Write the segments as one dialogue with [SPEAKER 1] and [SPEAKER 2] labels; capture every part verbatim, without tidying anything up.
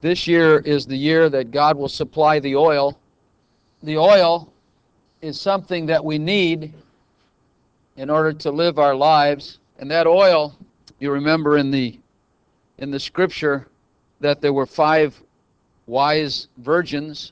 [SPEAKER 1] This year is the year that God will supply the oil. The oil is something that we need in order to live our lives. And that oil, you remember in the in the scripture that there were five wise virgins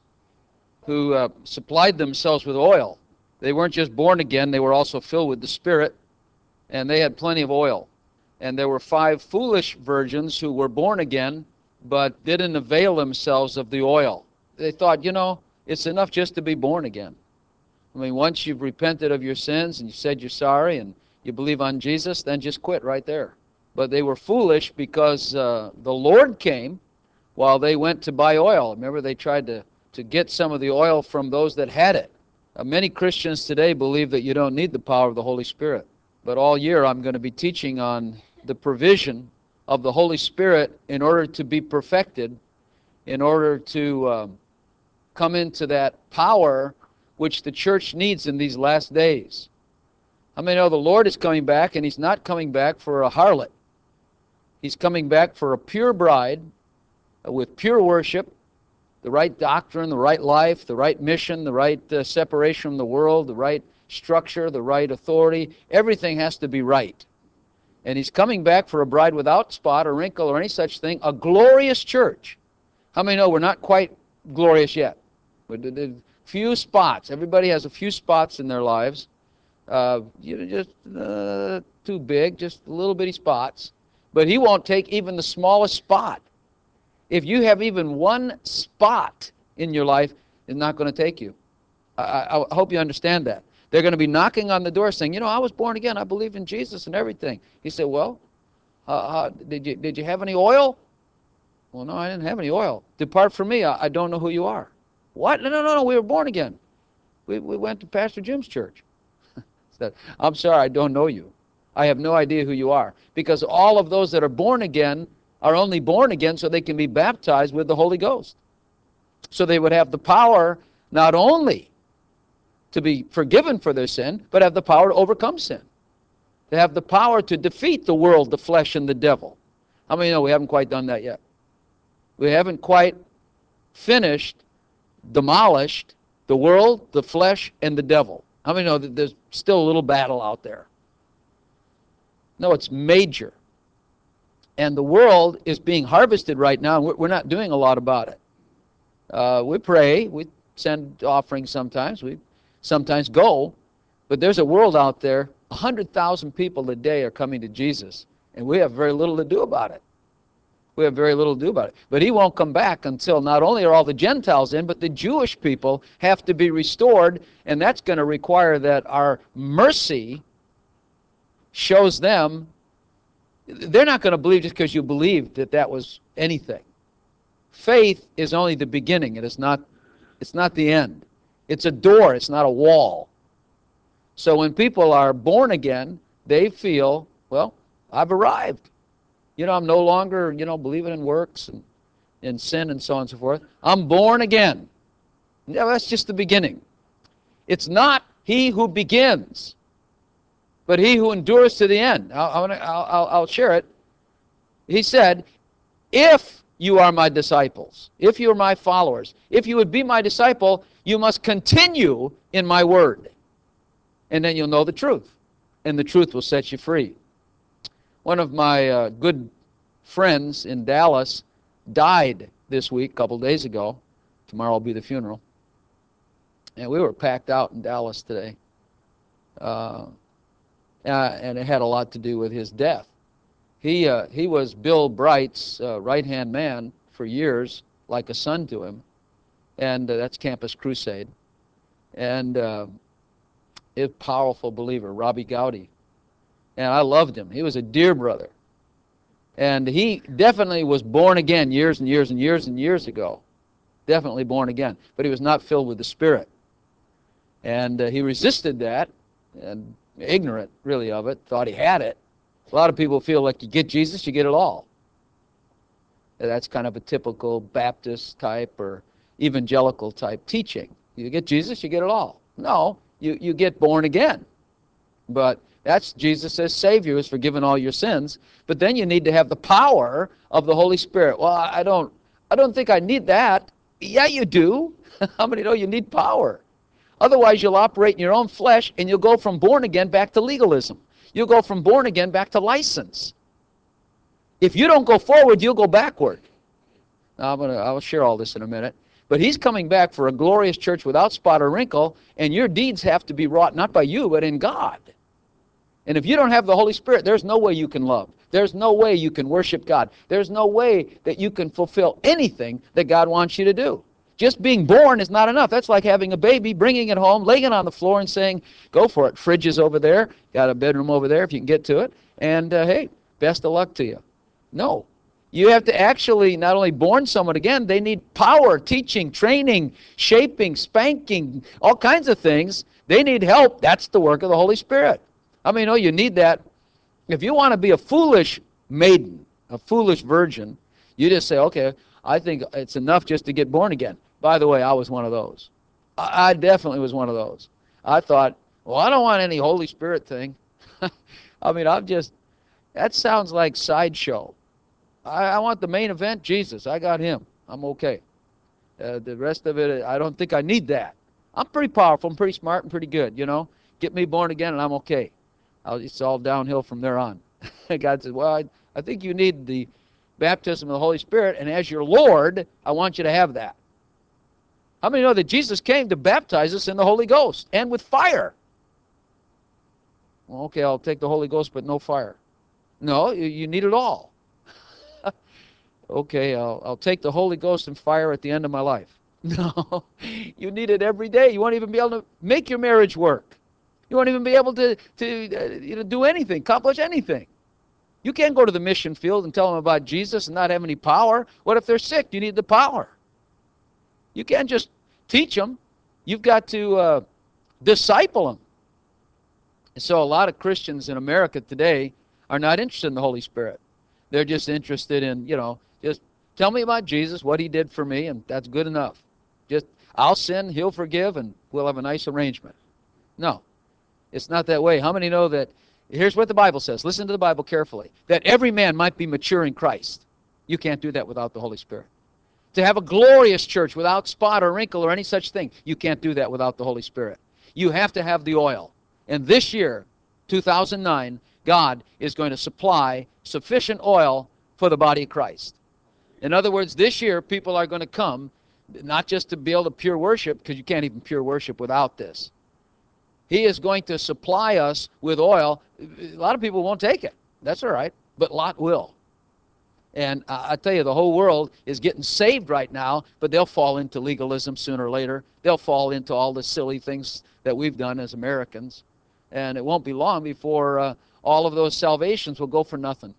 [SPEAKER 1] who uh, supplied themselves with oil. They weren't just born again, they were also filled with the Spirit, and they had plenty of oil. And there were five foolish virgins who were born again, but didn't avail themselves of the oil. They thought, you know, it's enough just to be born again. I mean, once you've repented of your sins and you said you're sorry and you believe on Jesus, then just quit right there. But they were foolish because uh, the Lord came while they went to buy oil. Remember, they tried to, to get some of the oil from those that had it. Uh, many Christians today believe that you don't need the power of the Holy Spirit. But all year I'm going to be teaching on the provision of the Holy Spirit in order to be perfected, in order to um, come into that power which the church needs in these last days. How many know the Lord is coming back, and He's not coming back for a harlot? He's coming back for a pure bride with pure worship, the right doctrine, the right life, the right mission, the right uh, separation from the world, the right structure, the right authority. Everything has to be right. And He's coming back for a bride without spot or wrinkle or any such thing, a glorious church. How many know we're not quite glorious yet? We're few spots. Everybody has a few spots in their lives. Uh, you know, just uh, too big, just little bitty spots. But He won't take even the smallest spot. If you have even one spot in your life, it's not going to take you. I, I hope you understand that. They're going to be knocking on the door saying, you know, I was born again. I believe in Jesus and everything. He said, well, uh, uh, did you did you have any oil? Well, no, I didn't have any oil. Depart from me. I, I don't know who you are. What? No, no, no, no. We were born again. We, we went to Pastor Jim's church. Said, I'm sorry, I don't know you. I have no idea who you are. Because all of those that are born again are only born again so they can be baptized with the Holy Ghost. So they would have the power not only to be forgiven for their sin, but have the power to overcome sin. To have the power to defeat the world, the flesh, and the devil. How many know we haven't quite done that yet? We haven't quite finished, demolished the world, the flesh, and the devil. How many know that there's still a little battle out there? No, it's major. And the world is being harvested right now, and we're not doing a lot about it. Uh, we pray, we send offerings sometimes, we sometimes go, but there's a world out there, one hundred thousand people a day are coming to Jesus, and we have very little to do about it. We have very little to do about it. But He won't come back until not only are all the Gentiles in, but the Jewish people have to be restored, and that's going to require that our mercy shows them. They're not going to believe just because you believed that that was anything. Faith is only the beginning. It is not, it's not the end. It's a door. It's not a wall. So when people are born again, they feel, well, I've arrived. You know, I'm no longer, you know, believing in works and in sin and so on and so forth. I'm born again. Yeah, that's just the beginning. It's not he who begins, but he who endures to the end. I'll, I'll, I'll, I'll share it. He said, if you are my disciples, if you are my followers, if you would be my disciple, you must continue in my word. And then you'll know the truth, and the truth will set you free. One of my uh, good friends in Dallas died this week, a couple days ago. Tomorrow will be the funeral. And we were packed out in Dallas today. Uh, uh, and it had a lot to do with his death. He, uh, he was Bill Bright's uh, right-hand man for years, like a son to him. And uh, that's Campus Crusade. And uh, a powerful believer, Robbie Gowdy. And I loved him. He was a dear brother. And he definitely was born again years and years and years and years ago. Definitely born again. But he was not filled with the Spirit. And uh, he resisted that, and ignorant, really, of it, thought he had it. A lot of people feel like you get Jesus, you get it all. That's kind of a typical Baptist type or evangelical type teaching. You get Jesus, you get it all. No, you, you get born again. But that's Jesus as Savior who's forgiven all your sins. But then you need to have the power of the Holy Spirit. Well, I don't, I don't think I need that. Yeah, you do. How many know you need power? Otherwise, you'll operate in your own flesh, and you'll go from born again back to legalism. You'll go from born again back to license. If you don't go forward, you'll go backward. Now, I'm gonna, I'll share all this in a minute. But he's coming back for a glorious church without spot or wrinkle, and your deeds have to be wrought not by you, but in God. And if you don't have the Holy Spirit, there's no way you can love. There's no way you can worship God. There's no way that you can fulfill anything that God wants you to do. Just being born is not enough. That's like having a baby, bringing it home, laying it on the floor and saying, go for it. Fridge is over there. Got a bedroom over there if you can get to it. And, uh, hey, best of luck to you. No. You have to actually not only born someone again, they need power, teaching, training, shaping, spanking, all kinds of things. They need help. That's the work of the Holy Spirit. I mean, oh, you need that. If you want to be a foolish maiden, a foolish virgin, you just say, okay, I think it's enough just to get born again. By the way, I was one of those. I, I definitely was one of those. I thought, well, I don't want any Holy Spirit thing. I mean, I'm just, that sounds like sideshow. I, I want the main event, Jesus. I got him. I'm okay. Uh, the rest of it, I don't think I need that. I'm pretty powerful. I'm pretty smart and pretty good, you know. Get me born again and I'm okay. I'll, it's all downhill from there on. God says, well, I, I think you need the baptism of the Holy Spirit, and as your Lord, I want you to have that. How many know that Jesus came to baptize us in the Holy Ghost and with fire? Well, okay, I'll take the Holy Ghost, but no fire. No, you, you need it all. Okay, I'll, I'll take the Holy Ghost and fire at the end of my life. No, you need it every day. You won't even be able to make your marriage work. You won't even be able to, to uh, you know, do anything, accomplish anything. You can't go to the mission field and tell them about Jesus and not have any power. What if they're sick? You need the power. You can't just teach them. You've got to uh, disciple them. And so a lot of Christians in America today are not interested in the Holy Spirit. They're just interested in, you know, just tell me about Jesus, what he did for me, and that's good enough. Just, I'll sin, he'll forgive, and we'll have a nice arrangement. No. It's not that way. How many know that, here's what the Bible says. Listen to the Bible carefully. That every man might be mature in Christ. You can't do that without the Holy Spirit. To have a glorious church without spot or wrinkle or any such thing, you can't do that without the Holy Spirit. You have to have the oil. And this year, two thousand nine, God is going to supply sufficient oil for the body of Christ. In other words, this year, people are going to come, not just to be able to pure worship, because you can't even pure worship without this. He is going to supply us with oil. A lot of people won't take it. That's all right. But Lot will. And uh, I tell you, the whole world is getting saved right now, but they'll fall into legalism sooner or later. They'll fall into all the silly things that we've done as Americans. And it won't be long before uh, all of those salvations will go for nothing.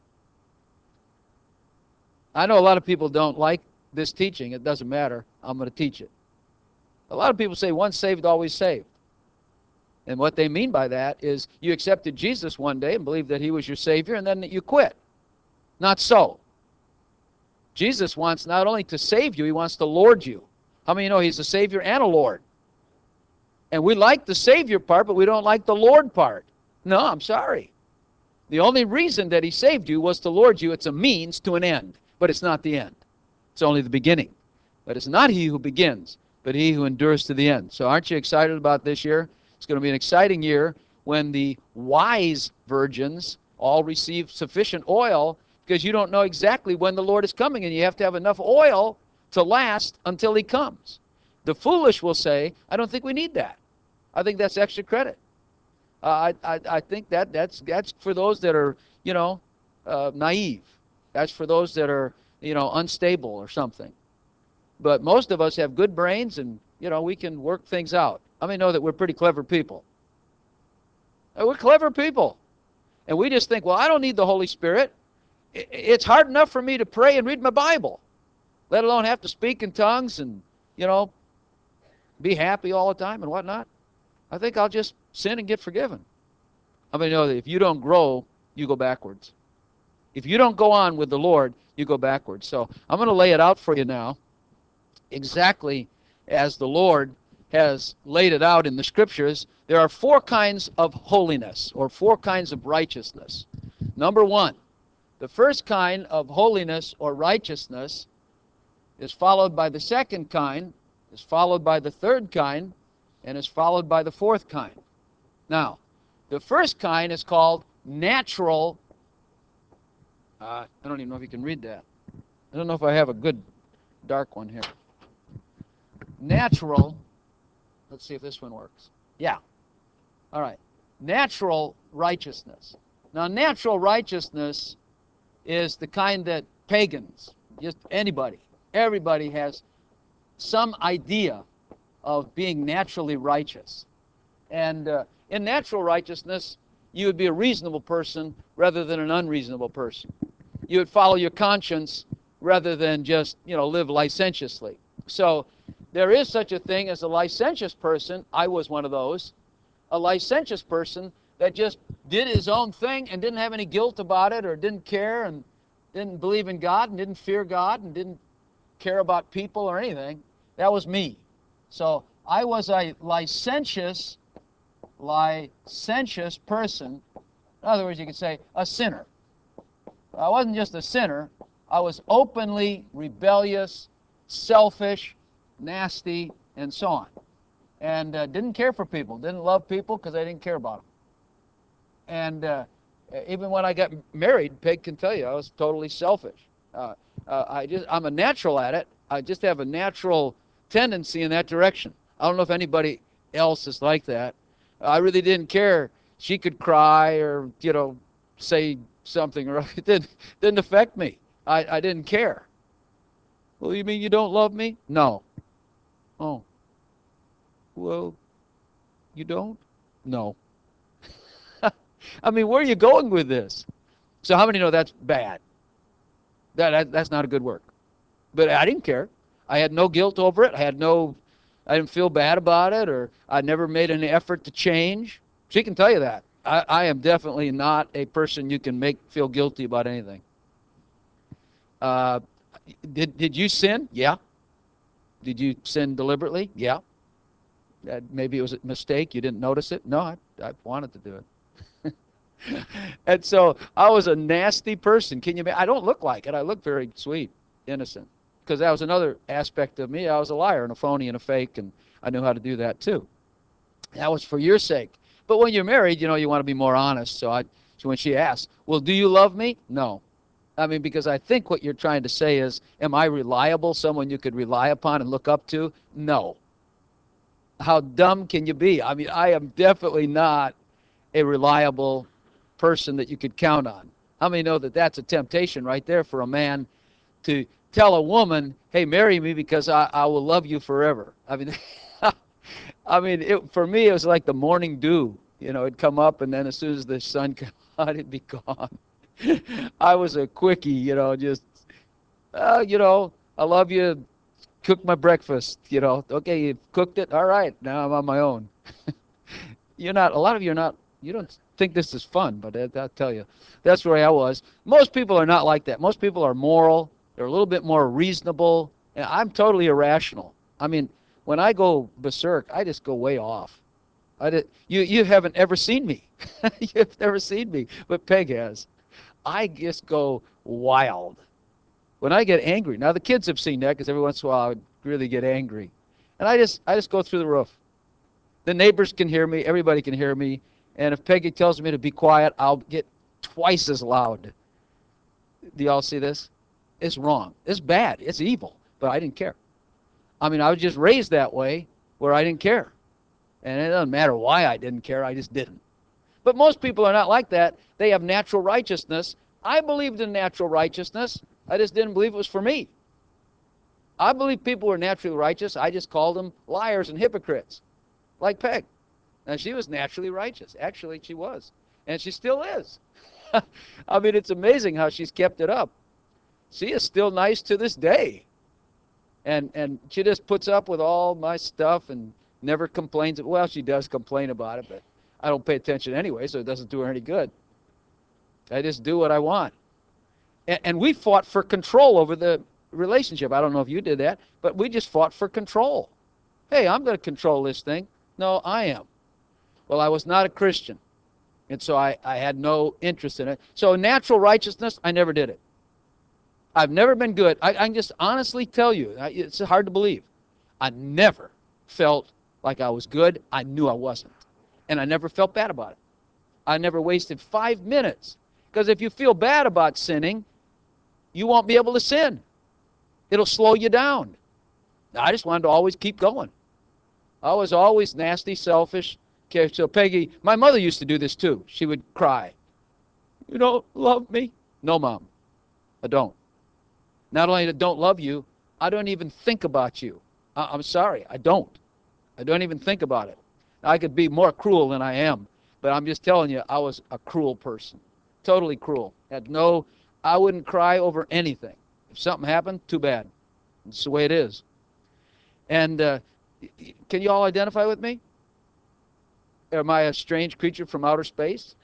[SPEAKER 1] I know a lot of people don't like this teaching. It doesn't matter. I'm going to teach it. A lot of people say once saved, always saved. And what they mean by that is you accepted Jesus one day and believed that he was your Savior, and then you quit. Not so. Jesus wants not only to save you, he wants to Lord you. How many know he's a Savior and a Lord? And we like the Savior part, but we don't like the Lord part. No, I'm sorry. The only reason that he saved you was to Lord you. It's a means to an end, but it's not the end. It's only the beginning. But it's not he who begins, but he who endures to the end. So aren't you excited about this year? It's going to be an exciting year when the wise virgins all receive sufficient oil, because you don't know exactly when the Lord is coming, and you have to have enough oil to last until he comes. The foolish will say, I don't think we need that. I think that's extra credit. Uh, I, I, I think that that's, that's for those that are, you know, uh, naive. That's for those that are, you know, unstable or something. But most of us have good brains, and, you know, we can work things out. How many know that we're pretty clever people? We're clever people. And we just think, well, I don't need the Holy Spirit. It's hard enough for me to pray and read my Bible, let alone have to speak in tongues and, you know, be happy all the time and whatnot. I think I'll just sin and get forgiven. How many know that if you don't grow, you go backwards? If you don't go on with the Lord, you go backwards. So I'm going to lay it out for you now, exactly as the Lord has laid it out in the Scriptures. There are four kinds of holiness, or four kinds of righteousness. Number one, the first kind of holiness or righteousness is followed by the second kind, is followed by the third kind, and is followed by the fourth kind. Now, the first kind is called natural. Uh, I don't even know if you can read that. I don't know if I have a good dark one here. Natural. Let's see if this one works. Yeah. All right. Natural righteousness. Now, natural righteousness is the kind that pagans, just anybody, everybody has some idea of being naturally righteous. And uh, in natural righteousness, you would be a reasonable person rather than an unreasonable person. You would follow your conscience rather than just, you know, live licentiously. So there is such a thing as a licentious person. I was one of those. A licentious person that just did his own thing and didn't have any guilt about it, or didn't care and didn't believe in God and didn't fear God and didn't care about people or anything. That was me. So I was a licentious, licentious person. In other words, you could say a sinner. I wasn't just a sinner. I was openly rebellious, selfish, nasty, and so on. And uh, didn't care for people, didn't love people because I didn't care about them. And uh, even when I got married, Peg can tell you, I was totally selfish. Uh, uh, I just, I'm a natural at it. I just have a natural tendency in that direction. I don't know if anybody else is like that. I really didn't care. She could cry or, you know, say something, or it didn't, didn't affect me. I, I didn't care. Well, you mean you don't love me? No. Oh. Well, you don't? No. I mean, where are you going with this? So how many know that's bad? That, that That's not a good work. But I didn't care. I had no guilt over it. I had no, I didn't feel bad about it, or I never made an effort to change. She can tell you that. I, I am definitely not a person you can make feel guilty about anything. Uh, did, did you sin? Yeah. Did you sin deliberately? Yeah. Uh, maybe it was a mistake. You didn't notice it? No, I, I wanted to do it. And so I was a nasty person. Can you? I don't look like it. I look very sweet, innocent. Because that was another aspect of me. I was a liar and a phony and a fake, and I knew how to do that too. That was for your sake. But when you're married, you know, you want to be more honest. So I, so when she asked, well, do you love me? No. I mean, because I think what you're trying to say is, am I reliable, someone you could rely upon and look up to? No. How dumb can you be? I mean, I am definitely not a reliable person that you could count on. How many know that that's a temptation right there for a man to tell a woman, hey, marry me because I, I will love you forever? I mean, I mean, it, for me, it was like the morning dew. You know, it'd come up, and then as soon as the sun came out, it'd be gone. I was a quickie, you know, just, uh, you know, I love you, cook my breakfast, you know. Okay, you cooked it, all right, now I'm on my own. You're not, a lot of you are not, you don't think this is fun, but I, I'll tell you, that's the way I was. Most people are not like that. Most people are moral. They're a little bit more reasonable. And I'm totally irrational. I mean, when I go berserk, I just go way off. I did, you, you haven't ever seen me. You've never seen me, but Peg has. I just go wild when I get angry. Now, the kids have seen that because every once in a while I would really get angry. And I just, I just go through the roof. The neighbors can hear me. Everybody can hear me. And if Peggy tells me to be quiet, I'll get twice as loud. Do y'all see this? It's wrong. It's bad. It's evil. But I didn't care. I mean, I was just raised that way where I didn't care. And it doesn't matter why I didn't care. I just didn't. But most people are not like that. They have natural righteousness. I believed in natural righteousness. I just didn't believe it was for me. I believe people were naturally righteous. I just called them liars and hypocrites, like Peg. Now, she was naturally righteous. Actually, she was. And she still is. I mean, it's amazing how she's kept it up. She is still nice to this day. And and she just puts up with all my stuff and never complains. Well, she does complain about it, but I don't pay attention anyway, so it doesn't do her any good. I just do what I want. And, and we fought for control over the relationship. I don't know if you did that, but we just fought for control. Hey, I'm going to control this thing. No, I am. Well, I was not a Christian, and so I, I had no interest in it. So natural righteousness, I never did it. I've never been good. I, I can just honestly tell you, it's hard to believe. I never felt like I was good. I knew I wasn't. And I never felt bad about it. I never wasted five minutes. Because if you feel bad about sinning, you won't be able to sin. It'll slow you down. I just wanted to always keep going. I was always nasty, selfish. Okay, so Peggy, my mother used to do this too. She would cry. You don't love me? No, Mom, I don't. Not only I don't love you, I don't even think about you. I- I'm sorry, I don't. I don't even think about it. I could be more cruel than I am, but I'm just telling you, I was a cruel person. Totally cruel. Had no, I wouldn't cry over anything. If something happened, too bad. It's the way it is. And uh, can you all identify with me? Am I a strange creature from outer space?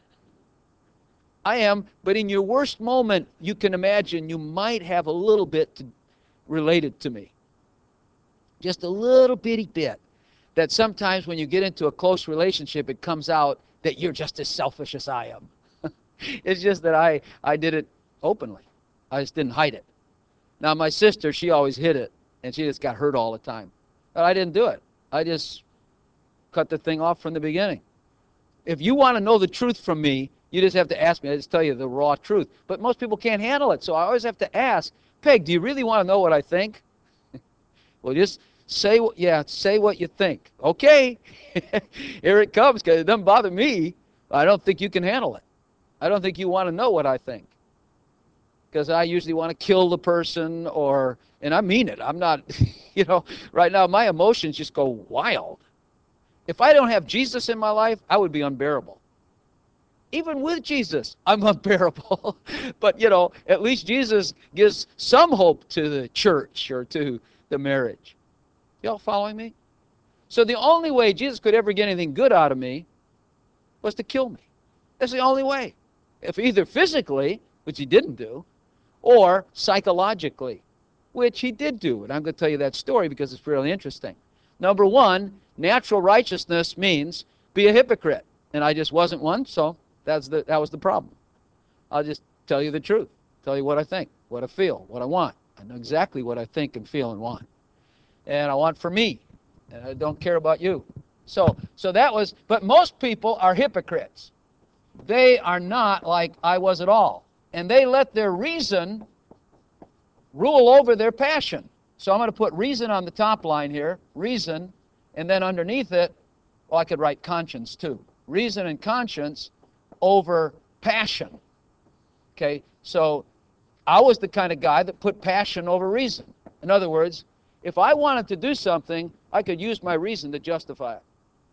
[SPEAKER 1] I am, but in your worst moment, you can imagine you might have a little bit to, related to me. Just a little bitty bit. That sometimes when you get into a close relationship, it comes out that you're just as selfish as I am. It's just that I, I did it openly. I just didn't hide it. Now, my sister, she always hid it, and she just got hurt all the time. But I didn't do it. I just cut the thing off from the beginning. If you want to know the truth from me, you just have to ask me. I just tell you the raw truth. But most people can't handle it, so I always have to ask, Peg, do you really want to know what I think? Well, just say what, yeah, say what you think. Okay, here it comes, because it doesn't bother me. I don't think you can handle it. I don't think you want to know what I think, because I usually want to kill the person, or, and I mean it. I'm not, you know, right now my emotions just go wild. If I don't have Jesus in my life, I would be unbearable. Even with Jesus, I'm unbearable. But, you know, at least Jesus gives some hope to the church or to the marriage. Y'all following me? So the only way Jesus could ever get anything good out of me was to kill me. That's the only way. If either physically, which he didn't do, or psychologically, which he did do. And I'm going to tell you that story because it's really interesting. Number one, natural righteousness means be a hypocrite. And I just wasn't one, so that's the, that was the problem. I'll just tell you the truth. Tell you what I think, what I feel, what I want. I know exactly what I think and feel and want. And I want for me. And I don't care about you. So, so that was, but most people are hypocrites. They are not like I was at all. And they let their reason rule over their passion. So I'm going to put reason on the top line here, reason, and then underneath it, well, I could write conscience too. Reason and conscience over passion. Okay, so I was the kind of guy that put passion over reason. In other words, if I wanted to do something, I could use my reason to justify it.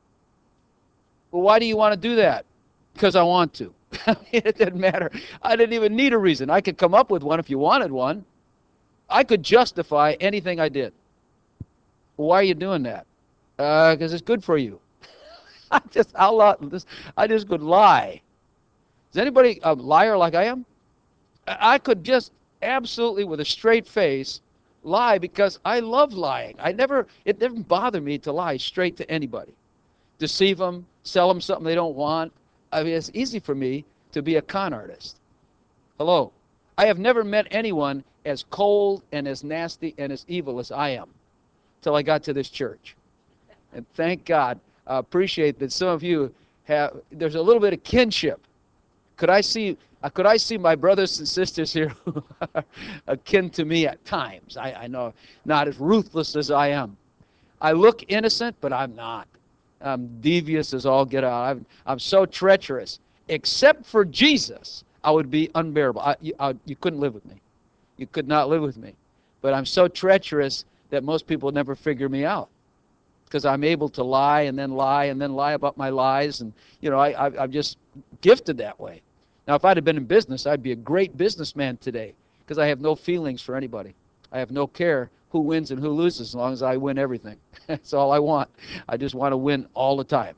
[SPEAKER 1] Well, why do you want to do that? Because I want to. It didn't matter. I didn't even need a reason. I could come up with one if you wanted one. I could justify anything I did. Well, why are you doing that? Because uh, it's good for you. I just, I'll, uh, this, I just could lie. Is anybody a liar like I am? I could just absolutely, with a straight face, lie because I love lying. I never, it didn't bother me to lie straight to anybody. Deceive them, sell them something they don't want. I mean, it's easy for me to be a con artist. Hello. I have never met anyone as cold and as nasty and as evil as I am till I got to this church. And thank God, I appreciate that some of you have, there's a little bit of kinship. Could I see, uh, could I see my brothers and sisters here who are akin to me at times? I, I know, not as ruthless as I am. I look innocent, but I'm not. I'm devious as all get out. I'm, I'm so treacherous. Except for Jesus, I would be unbearable. I, you, I, you couldn't live with me. You could not live with me. But I'm so treacherous that most people never figure me out, because I'm able to lie and then lie and then lie about my lies. And, you know, I, I, I'm just gifted that way. Now, if I'd have been in business, I'd be a great businessman today, because I have no feelings for anybody. I have no care who wins and who loses as long as I win everything. That's all I want. I just want to win all the time.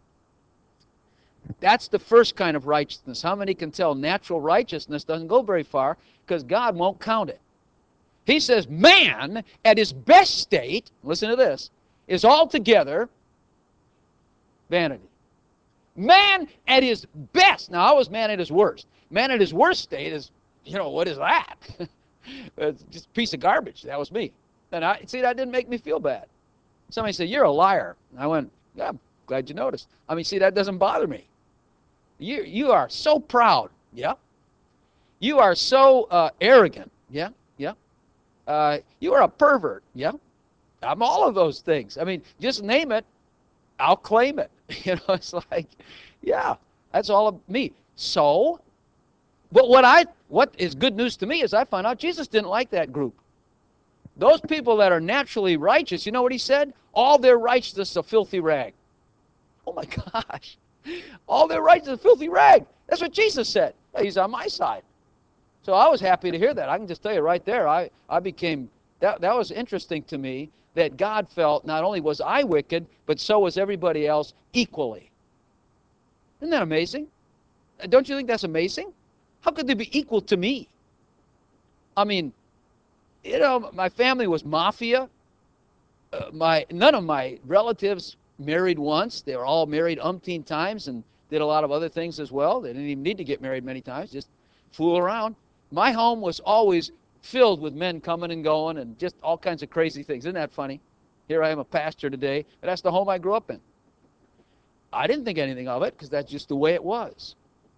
[SPEAKER 1] That's the first kind of righteousness. How many can tell natural righteousness doesn't go very far because God won't count it? He says man at his best state, listen to this, is altogether vanity. Man at his best. Now, I was man at his worst. Man at his worst state is, you know, what is that? It's just a piece of garbage. That was me. And I see, that didn't make me feel bad. Somebody said, you're a liar. I went, yeah, I'm glad you noticed. I mean, see, that doesn't bother me. You, you are so proud. Yeah. You are so uh, arrogant. Yeah. Yeah. Uh, you are a pervert. Yeah. I'm all of those things. I mean, just name it. I'll claim it. You know, it's like, yeah, that's all of me. So, but what I, what is good news to me is I found out Jesus didn't like that group. Those people that are naturally righteous, you know what he said? All their righteousness is a filthy rag. Oh my gosh. All their righteousness is a filthy rag. That's what Jesus said. He's on my side. So I was happy to hear that. I can just tell you right there, I, I became, that, that was interesting to me that God felt not only was I wicked, but so was everybody else equally. Isn't that amazing? Don't you think that's amazing? How could they be equal to me? I mean, you know, my family was mafia. Uh, my none of my relatives married once. They were all married umpteen times and did a lot of other things as well. They didn't even need to get married many times, just fool around. My home was always filled with men coming and going and just all kinds of crazy things. Isn't that funny? Here I am a pastor today, but that's the home I grew up in. I didn't think anything of it because that's just the way it was.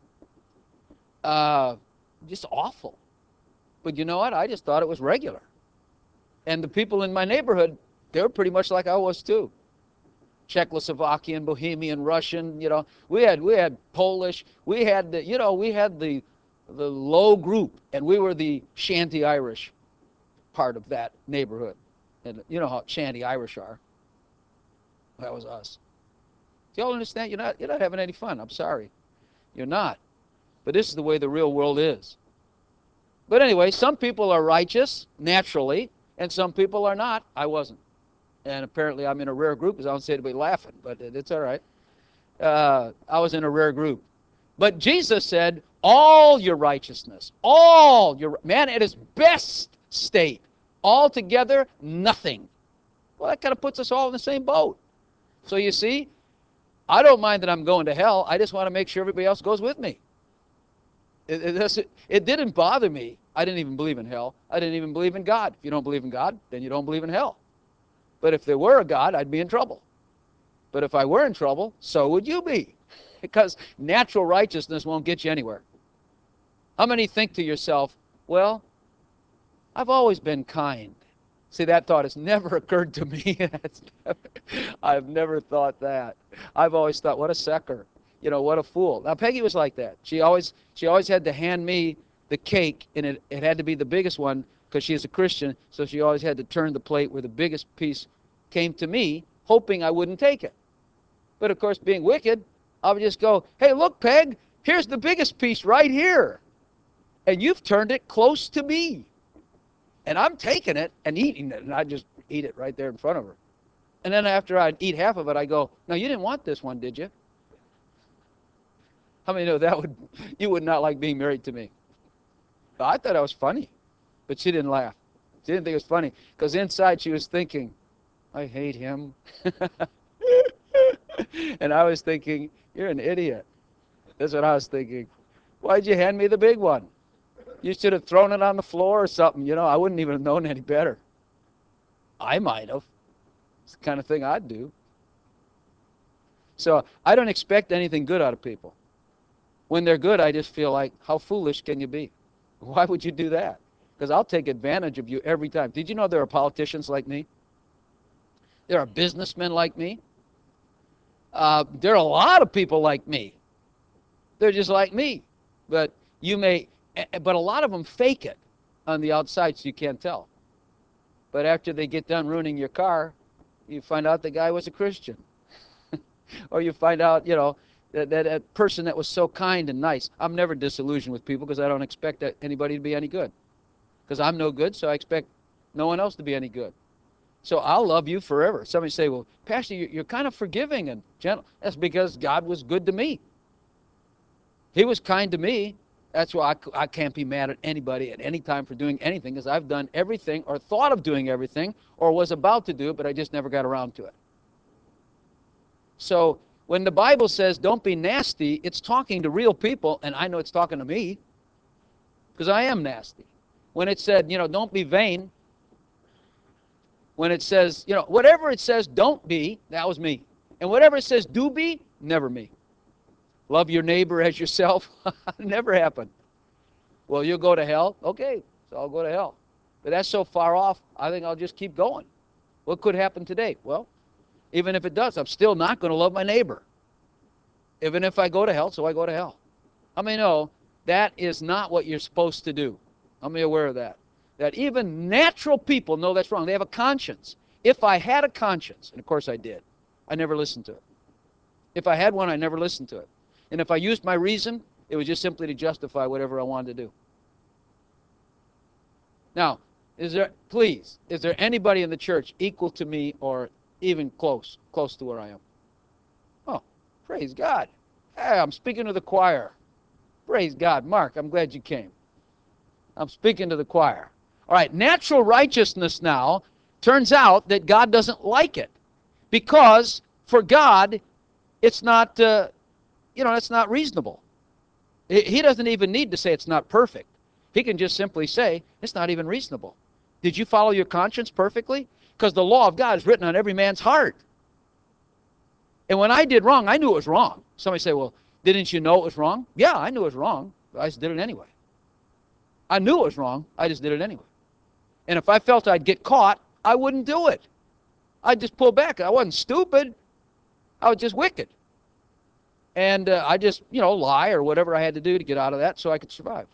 [SPEAKER 1] Uh, just awful. But you know what? I just thought it was regular. And the people in my neighborhood, they were pretty much like I was too. Czechoslovakian, Bohemian, Russian, you know, we had we had Polish, we had the, you know, we had the the low group, and we were the shanty Irish part of that neighborhood. And you know how shanty Irish are. That was us. Do y'all understand? You're not you're not having any fun. I'm sorry. You're not. But this is the way the real world is. But anyway, some people are righteous naturally, and some people are not. I wasn't. And apparently I'm in a rare group because I don't see anybody laughing, but it's all right. Uh, I was in a rare group. But Jesus said, all your righteousness, all your, man, at its best state, altogether, nothing. Well, that kind of puts us all in the same boat. So you see, I don't mind that I'm going to hell. I just want to make sure everybody else goes with me. It, it, it didn't bother me. I didn't even believe in hell. I didn't even believe in God. If you don't believe in God, then you don't believe in hell. But if there were a God, I'd be in trouble. But if I were in trouble, so would you be. Because natural righteousness won't get you anywhere. How many think to yourself, well, I've always been kind. See, that thought has never occurred to me. That's never, I've never thought that. I've always thought, what a sucker. You know, what a fool. Now, Peggy was like that. She always, she always had to hand me the cake, and it, it had to be the biggest one because she is a Christian, so she always had to turn the plate where the biggest piece came to me, hoping I wouldn't take it. But, of course, being wicked, I would just go, hey, look, Peg, here's the biggest piece right here. And you've turned it close to me. And I'm taking it and eating it, and I just eat it right there in front of her. And then after I'd eat half of it, I go, no, you didn't want this one, did you? How many know that would, you would not like being married to me? I thought I was funny, but she didn't laugh. She didn't think it was funny, because inside she was thinking, I hate him. And I was thinking, you're an idiot. That's what I was thinking. Why'd you hand me the big one? You should have thrown it on the floor or something. You know, I wouldn't even have known any better. I might have. It's the kind of thing I'd do. So I don't expect anything good out of people. When they're good, I just feel like, how foolish can you be? Why would you do that? Because I'll take advantage of you every time. Did you know there are politicians like me? There are businessmen like me. Uh, there are a lot of people like me. They're just like me. But you may, but a lot of them fake it on the outside so you can't tell. But after they get done ruining your car, you find out the guy was a Christian. Or you find out, you know, that, that that person that was so kind and nice. I'm never disillusioned with people because I don't expect that anybody to be any good. Because I'm no good, so I expect no one else to be any good. So I'll love you forever. Somebody say, well, Pastor, you're kind of forgiving and gentle. That's because God was good to me. He was kind to me. That's why I, I can't be mad at anybody at any time for doing anything, because I've done everything or thought of doing everything or was about to do it, but I just never got around to it. So when the Bible says don't be nasty, it's talking to real people, and I know it's talking to me because I am nasty. When it said, you know, don't be vain, when it says, you know, whatever it says don't be, that was me. And whatever it says do be, never me. Love your neighbor as yourself, never happened. Well, you'll go to hell? Okay, so I'll go to hell. But that's so far off, I think I'll just keep going. What could happen today? Well, even if it does, I'm still not going to love my neighbor. Even if I go to hell, so I go to hell. How many know that is not what you're supposed to do? How many are aware of that? That even natural people know that's wrong. They have a conscience. If I had a conscience, and of course I did, I never listened to it. If I had one, I never listened to it. And if I used my reason, it was just simply to justify whatever I wanted to do. Now, is there, please, is there anybody in the church equal to me or even close, close to where I am? Oh, praise God. Hey, I'm speaking to the choir. Praise God. Mark, I'm glad you came. I'm speaking to the choir. All right, natural righteousness now, turns out that God doesn't like it. Because for God, it's not, uh, you know, it's not reasonable. He doesn't even need to say it's not perfect. He can just simply say, it's not even reasonable. Did you follow your conscience perfectly? Because the law of God is written on every man's heart. And when I did wrong, I knew it was wrong. Somebody say, well, didn't you know it was wrong? Yeah, I knew it was wrong, but I just did it anyway. I knew it was wrong, I just did it anyway. And if I felt I'd get caught, I wouldn't do it. I'd just pull back. I wasn't stupid. I was just wicked. And uh, I just, you know, lie or whatever I had to do to get out of that so I could survive.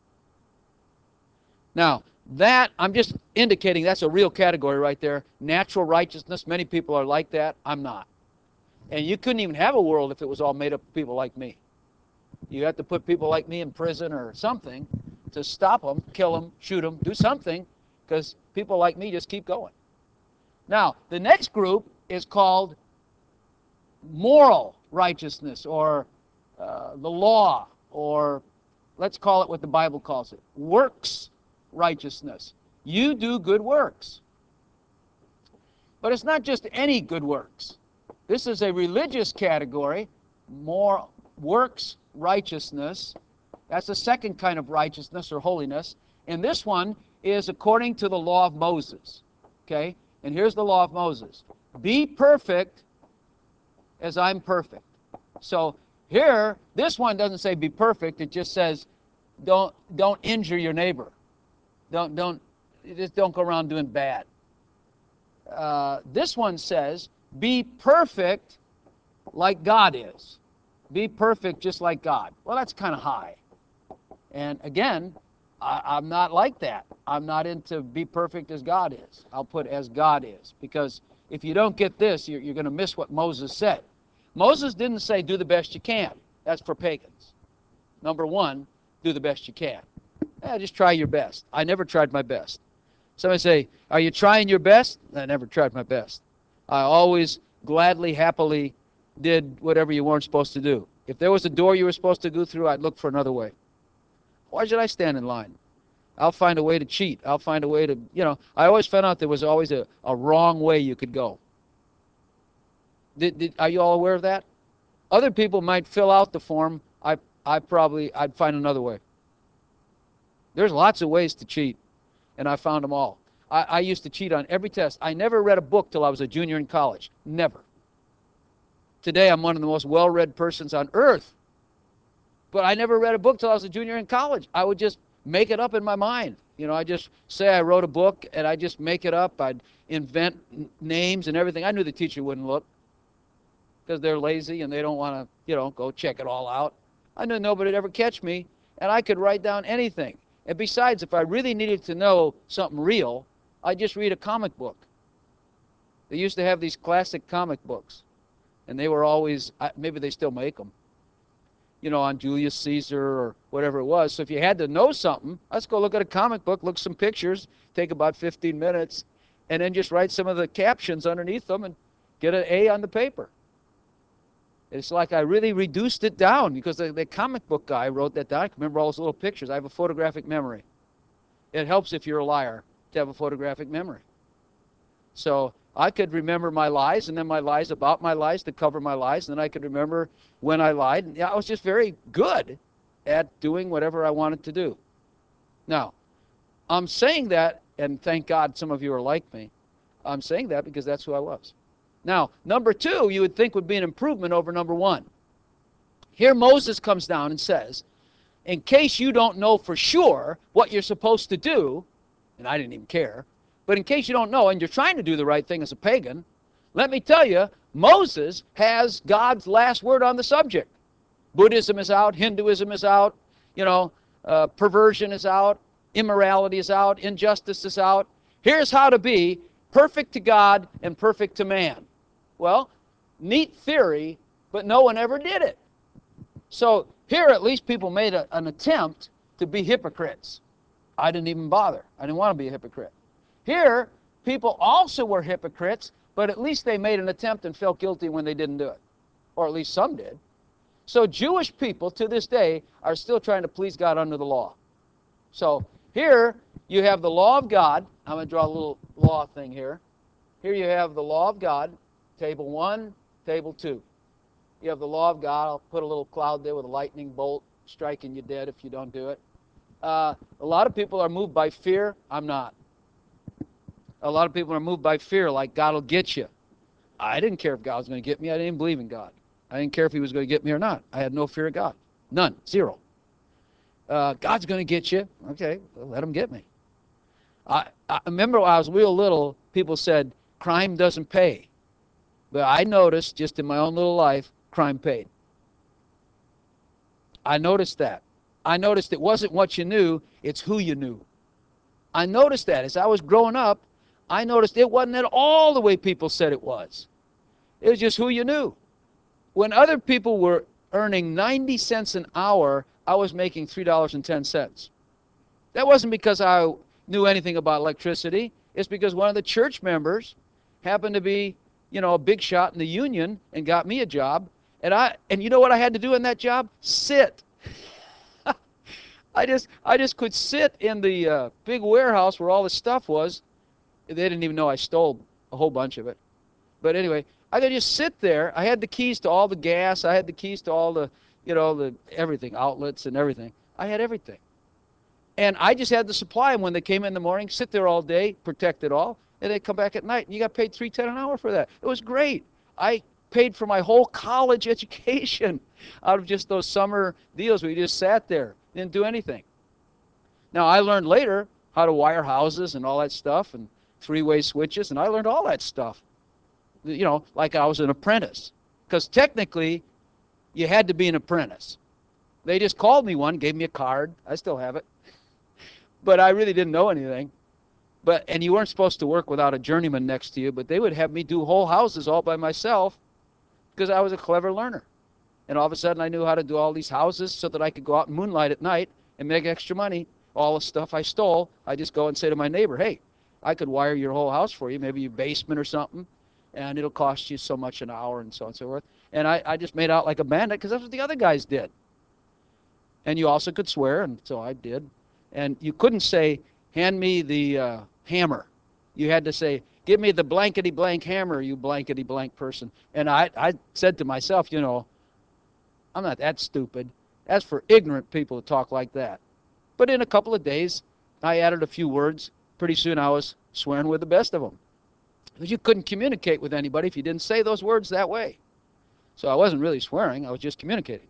[SPEAKER 1] Now, that, I'm just indicating that's a real category right there. Natural righteousness, many people are like that. I'm not. And you couldn't even have a world if it was all made up of people like me. You have to put people like me in prison or something to stop them, kill them, shoot them, do something, because people like me just keep going. Now, the next group is called moral righteousness, or uh, the law, or let's call it what the Bible calls it, works righteousness. You do good works. But it's not just any good works. This is a religious category, more works righteousness. That's the second kind of righteousness or holiness. And this one is according to the law of Moses. Okay? And here's the law of Moses. Be perfect as I'm perfect. So here, this one doesn't say be perfect. It just says don't don't injure your neighbor. Don't don't just don't go around doing bad. Uh, this one says be perfect like God is. Be perfect just like God. Well, that's kind of high. And again, I, I'm not like that. I'm not into be perfect as God is. I'll put as God is, because if you don't get this, you're, you're going to miss what Moses said. Moses didn't say do the best you can. That's for pagans. Number one, do the best you can. Eh, just try your best. I never tried my best. Somebody say, are you trying your best? I never tried my best. I always gladly, happily did whatever you weren't supposed to do. If there was a door you were supposed to go through, I'd look for another way. Why should I stand in line? I'll find a way to cheat. I'll find a way to, you know, I always found out there was always a, a wrong way you could go. Did, did, are you all aware of that? Other people might fill out the form. I, I probably, I'd find another way. There's lots of ways to cheat, and I found them all. I, I used to cheat on every test. I never read a book till I was a junior in college. Never. Today, I'm one of the most well-read persons on earth. But I never read a book till I was a junior in college. I would just make it up in my mind. You know, I just say I wrote a book, and I just make it up. I'd invent names and everything. I knew the teacher wouldn't look, because they're lazy and they don't want to, you know, go check it all out. I knew nobody would ever catch me, and I could write down anything. And besides, if I really needed to know something real, I'd just read a comic book. They used to have these classic comic books, and they were always, maybe they still make them, you know, on Julius Caesar or whatever it was. So if you had to know something, let's go look at a comic book, look some pictures, take about fifteen minutes, and then just write some of the captions underneath them and get an A on the paper. It's like I really reduced it down, because the, the comic book guy wrote that down. I can remember all those little pictures. I have a photographic memory. It helps if you're a liar to have a photographic memory. So I could remember my lies, and then my lies about my lies to cover my lies, and then I could remember when I lied. And yeah, I was just very good at doing whatever I wanted to do. Now, I'm saying that, and thank God some of you are like me. I'm saying that because that's who I was. Now, number two, you would think would be an improvement over number one. Here Moses comes down and says, in case you don't know for sure what you're supposed to do, and I didn't even care, but in case you don't know and you're trying to do the right thing as a pagan, let me tell you, Moses has God's last word on the subject. Buddhism is out, Hinduism is out, you know, uh, perversion is out, immorality is out, injustice is out. Here's how to be perfect to God and perfect to man. Well, neat theory, but no one ever did it. So here at least people made a, an attempt to be hypocrites. I didn't even bother. I didn't want to be a hypocrite. Here, people also were hypocrites, but at least they made an attempt and felt guilty when they didn't do it. Or at least some did. So Jewish people to this day are still trying to please God under the law. So here you have the law of God. I'm going to draw a little law thing here. Here you have the law of God, table one, table two. You have the law of God. I'll put a little cloud there with a lightning bolt striking you dead if you don't do it. Uh, a lot of people are moved by fear. I'm not. A lot of people are moved by fear, like God will get you. I didn't care if God was going to get me. I didn't even believe in God. I didn't care if he was going to get me or not. I had no fear of God. None. Zero. Uh, God's going to get you. Okay, well, let him get me. I, I remember when I was real little, people said, crime doesn't pay. But I noticed, just in my own little life, crime paid. I noticed that. I noticed it wasn't what you knew, it's who you knew. I noticed that. As I was growing up, I noticed it wasn't at all the way people said it was. It was just who you knew. When other people were earning ninety cents an hour, I was making three dollars and ten cents. That wasn't because I knew anything about electricity. It's because one of the church members happened to be, you know, a big shot in the union and got me a job. And I and you know what I had to do in that job? Sit. I just I just could sit in the uh, big warehouse where all the stuff was. They didn't even know I stole a whole bunch of it. But anyway, I could just sit there. I had the keys to all the gas. I had the keys to all the, you know, the everything, outlets and everything. I had everything. And I just had to supply them when they came in the morning, sit there all day, protect it all, and they'd come back at night. And you got paid three ten an hour for that. It was great. I paid for my whole college education out of just those summer deals where you just sat there, didn't do anything. Now, I learned later how to wire houses and all that stuff and three-way switches, and I learned all that stuff, you know, like I was an apprentice. Because technically, you had to be an apprentice. They just called me one, gave me a card. I still have it. But I really didn't know anything. But and you weren't supposed to work without a journeyman next to you, but they would have me do whole houses all by myself because I was a clever learner. And all of a sudden, I knew how to do all these houses so that I could go out and moonlight at night and make extra money. All the stuff I stole, I just go and say to my neighbor, hey, I could wire your whole house for you, maybe your basement or something, and it'll cost you so much an hour and so on and so forth. And I, I just made out like a bandit because that's what the other guys did. And you also could swear, and so I did. And you couldn't say, hand me the uh, hammer. You had to say, give me the blankety-blank hammer, you blankety-blank person. And I, I said to myself, you know, I'm not that stupid. That's for ignorant people to talk like that. But in a couple of days, I added a few words. Pretty soon I was swearing with the best of them. Because you couldn't communicate with anybody if you didn't say those words that way. So I wasn't really swearing, I was just communicating.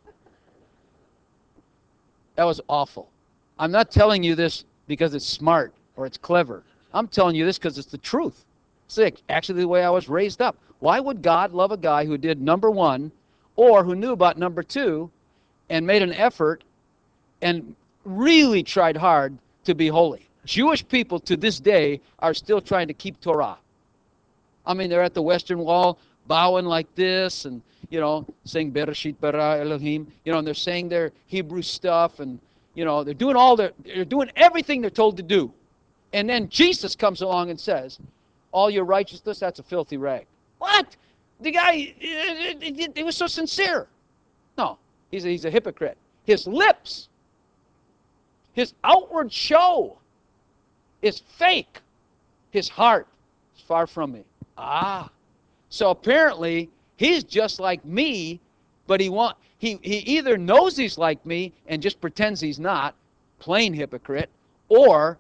[SPEAKER 1] That was awful. I'm not telling you this because it's smart or it's clever. I'm telling you this because it's the truth. It's actually the way I was raised up. Why would God love a guy who did number one or who knew about number two and made an effort and really tried hard to be holy? Jewish people to this day are still trying to keep Torah. I mean, they're at the Western Wall bowing like this and, you know, saying Bereshit bara Elohim, you know, and they're saying their Hebrew stuff and, you know, they're doing all their, they're doing everything they're told to do. And then Jesus comes along and says, all your righteousness, that's a filthy rag. What? The guy, he was so sincere. No, he's a, he's a hypocrite. His lips, his outward show is fake. His heart is far from me. Ah, so apparently he's just like me, but he want he, he either knows he's like me and just pretends he's not, plain hypocrite, or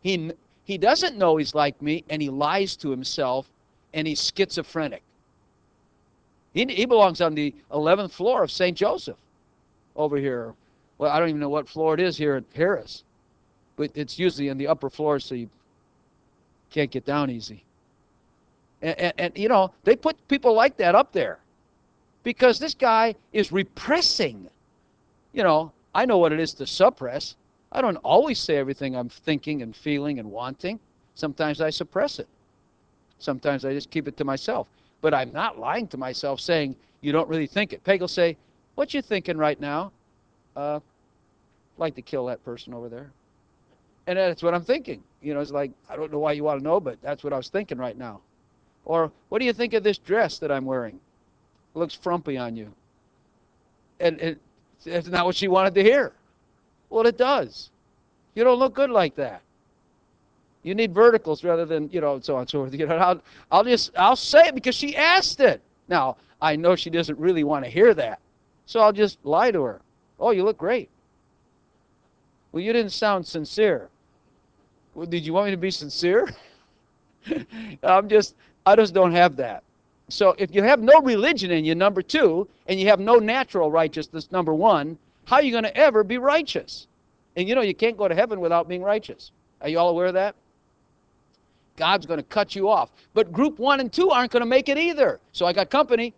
[SPEAKER 1] He, he doesn't know he's like me, and he lies to himself, and he's schizophrenic. He, he belongs on the eleventh floor of Saint Joseph over here. Well, I don't even know what floor it is here at Harris, but it's usually in the upper floor, so you can't get down easy. And, and, and you know, they put people like that up there because this guy is repressing. You know, I know what it is to suppress. I don't always say everything I'm thinking and feeling and wanting. Sometimes I suppress it. Sometimes I just keep it to myself. But I'm not lying to myself saying, you don't really think it. Peg will say, what you thinking right now? Uh, like to kill that person over there. And that's what I'm thinking. You know, it's like, I don't know why you want to know, but that's what I was thinking right now. Or, what do you think of this dress that I'm wearing? It looks frumpy on you. And it, it's not what she wanted to hear. Well, it does. You don't look good like that. You need verticals rather than, you know, so on and so forth. You know, I'll, I'll just, I'll say it because she asked it. Now, I know she doesn't really want to hear that. So I'll just lie to her. Oh, you look great. Well, you didn't sound sincere. Well, did you want me to be sincere? I'm just, I just don't have that. So if you have no religion in you, number two, and you have no natural righteousness, number one, how are you going to ever be righteous? And you know, you can't go to heaven without being righteous. Are you all aware of that? God's going to cut you off. But group one and two aren't going to make it either. So I got company.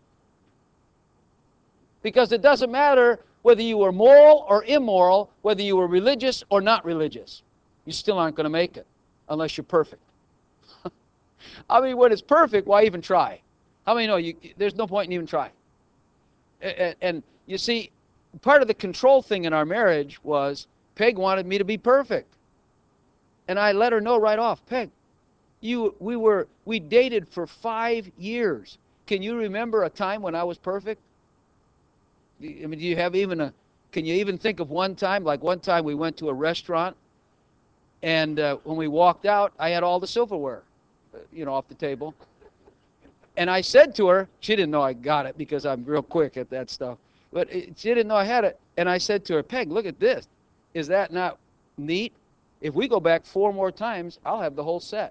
[SPEAKER 1] Because it doesn't matter whether you were moral or immoral, whether you were religious or not religious. You still aren't going to make it unless you're perfect. I mean, when it's perfect, why even try? How many know you, there's no point in even trying? And, and you see, part of the control thing in our marriage was Peg wanted me to be perfect. And I let her know right off, Peg, you, we were, we dated for five years. Can you remember a time when I was perfect? I mean, do you have even a, can you even think of one time? Like one time we went to a restaurant, and uh, when we walked out, I had all the silverware, you know, off the table. And I said to her, she didn't know I got it because I'm real quick at that stuff. But it, she didn't know I had it. And I said to her, Peg, look at this. Is that not neat? If we go back four more times, I'll have the whole set.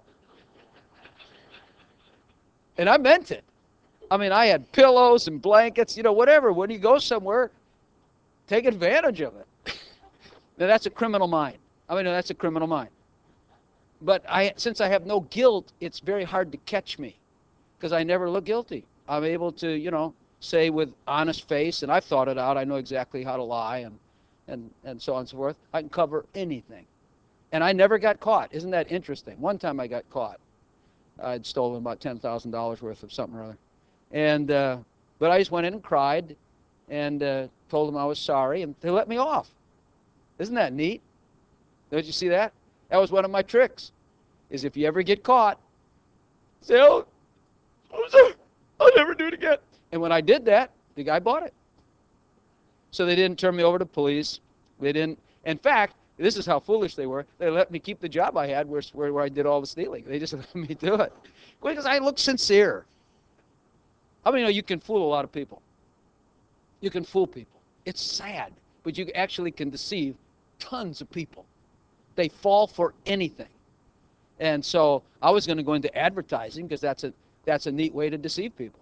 [SPEAKER 1] And I meant it. I mean, I had pillows and blankets, you know, whatever. When you go somewhere, take advantage of it. Now, that's a criminal mind. I mean, that's a criminal mind. But I, since I have no guilt, it's very hard to catch me because I never look guilty. I'm able to, you know, say with honest face, and I've thought it out. I know exactly how to lie and, and, and so on and so forth. I can cover anything. And I never got caught. Isn't that interesting? One time I got caught. I'd stolen about ten thousand dollars worth of something or other. And, uh, but I just went in and cried and uh, told them I was sorry, and they let me off. Isn't that neat? Don't you see that? That was one of my tricks, is if you ever get caught, say, oh, I'm sorry, I'll never do it again. And when I did that, the guy bought it. So they didn't turn me over to police. They didn't. In fact, this is how foolish they were. They let me keep the job I had where, where, where I did all the stealing. They just let me do it. Because I looked sincere. How many know you can fool a lot of people? You can fool people. It's sad, but you actually can deceive tons of people. They fall for anything. And so I was going to go into advertising because that's a, that's a neat way to deceive people.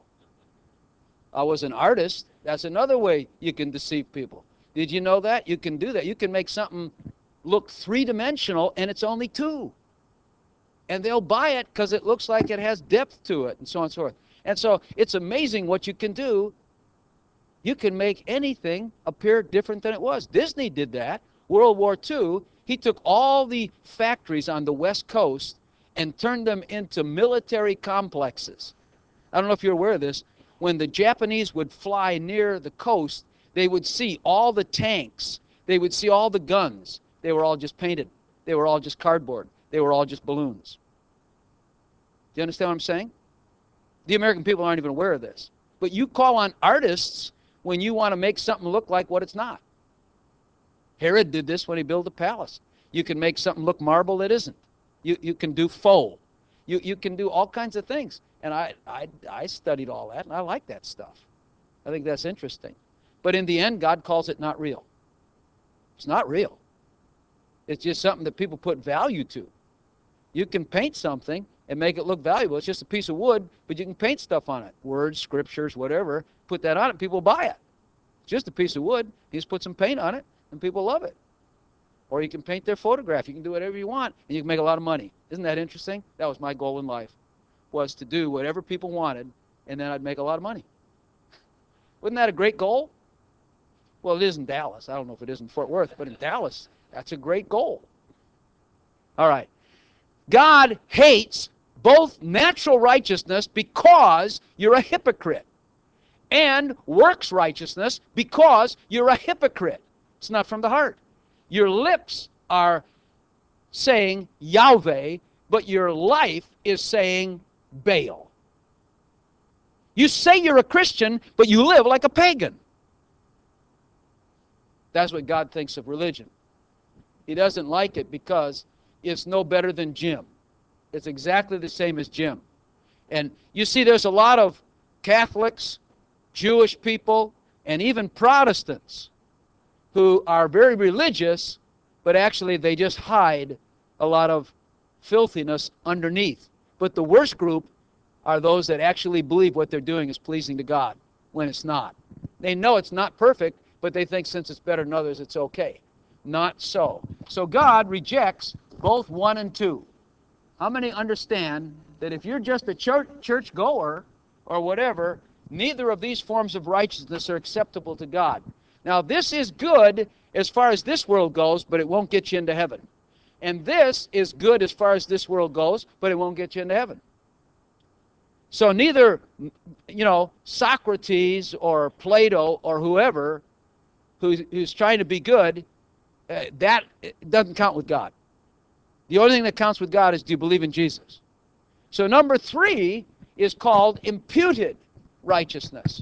[SPEAKER 1] I was an artist. That's another way you can deceive people. Did you know that? You can do that. You can make something look three-dimensional, and it's only two. And they'll buy it because it looks like it has depth to it, and so on and so forth. And so it's amazing what you can do. You can make anything appear different than it was. Disney did that. World War Two, he took all the factories on the West Coast and turned them into military complexes. I don't know if you're aware of this. When the Japanese would fly near the coast, they would see all the tanks. They would see all the guns. They were all just painted. They were all just cardboard. They were all just balloons. Do you understand what I'm saying? The American people aren't even aware of this. But you call on artists when you want to make something look like what it's not. Herod did this when he built a palace. You can make something look marble that isn't. You, you can do faux. You, you can do all kinds of things. And I, I, I studied all that, and I like that stuff. I think that's interesting. But in the end, God calls it not real. It's not real. It's just something that people put value to. You can paint something and make it look valuable. It's just a piece of wood, but you can paint stuff on it. Words, scriptures, whatever. Put that on it, people buy it. It's just a piece of wood. You just put some paint on it, and people love it. Or you can paint their photograph. You can do whatever you want, and you can make a lot of money. Isn't that interesting? That was my goal in life, was to do whatever people wanted, and then I'd make a lot of money. Wasn't that a great goal? Well, it is in Dallas. I don't know if it is in Fort Worth, but in Dallas, that's a great goal. All right. God hates both natural righteousness because you're a hypocrite, and works righteousness because you're a hypocrite. It's not from the heart. Your lips are saying Yahweh, but your life is saying Baal. You say you're a Christian, but you live like a pagan. That's what God thinks of religion. He doesn't like it because it's no better than Jim. It's exactly the same as Jim. And you see, there's a lot of Catholics, Jewish people, and even Protestants who are very religious, but actually they just hide a lot of filthiness underneath. But the worst group are those that actually believe what they're doing is pleasing to God when it's not. They know it's not perfect, but they think since it's better than others, it's okay. Not so. So God rejects both one and two. How many understand that if you're just a church, church goer or whatever, neither of these forms of righteousness are acceptable to God? Now, this is good as far as this world goes, but it won't get you into heaven. And this is good as far as this world goes, but it won't get you into heaven. So neither, you know, Socrates or Plato or whoever who's, who's trying to be good, uh, that doesn't count with God. The only thing that counts with God is, do you believe in Jesus? So number three is called imputed righteousness.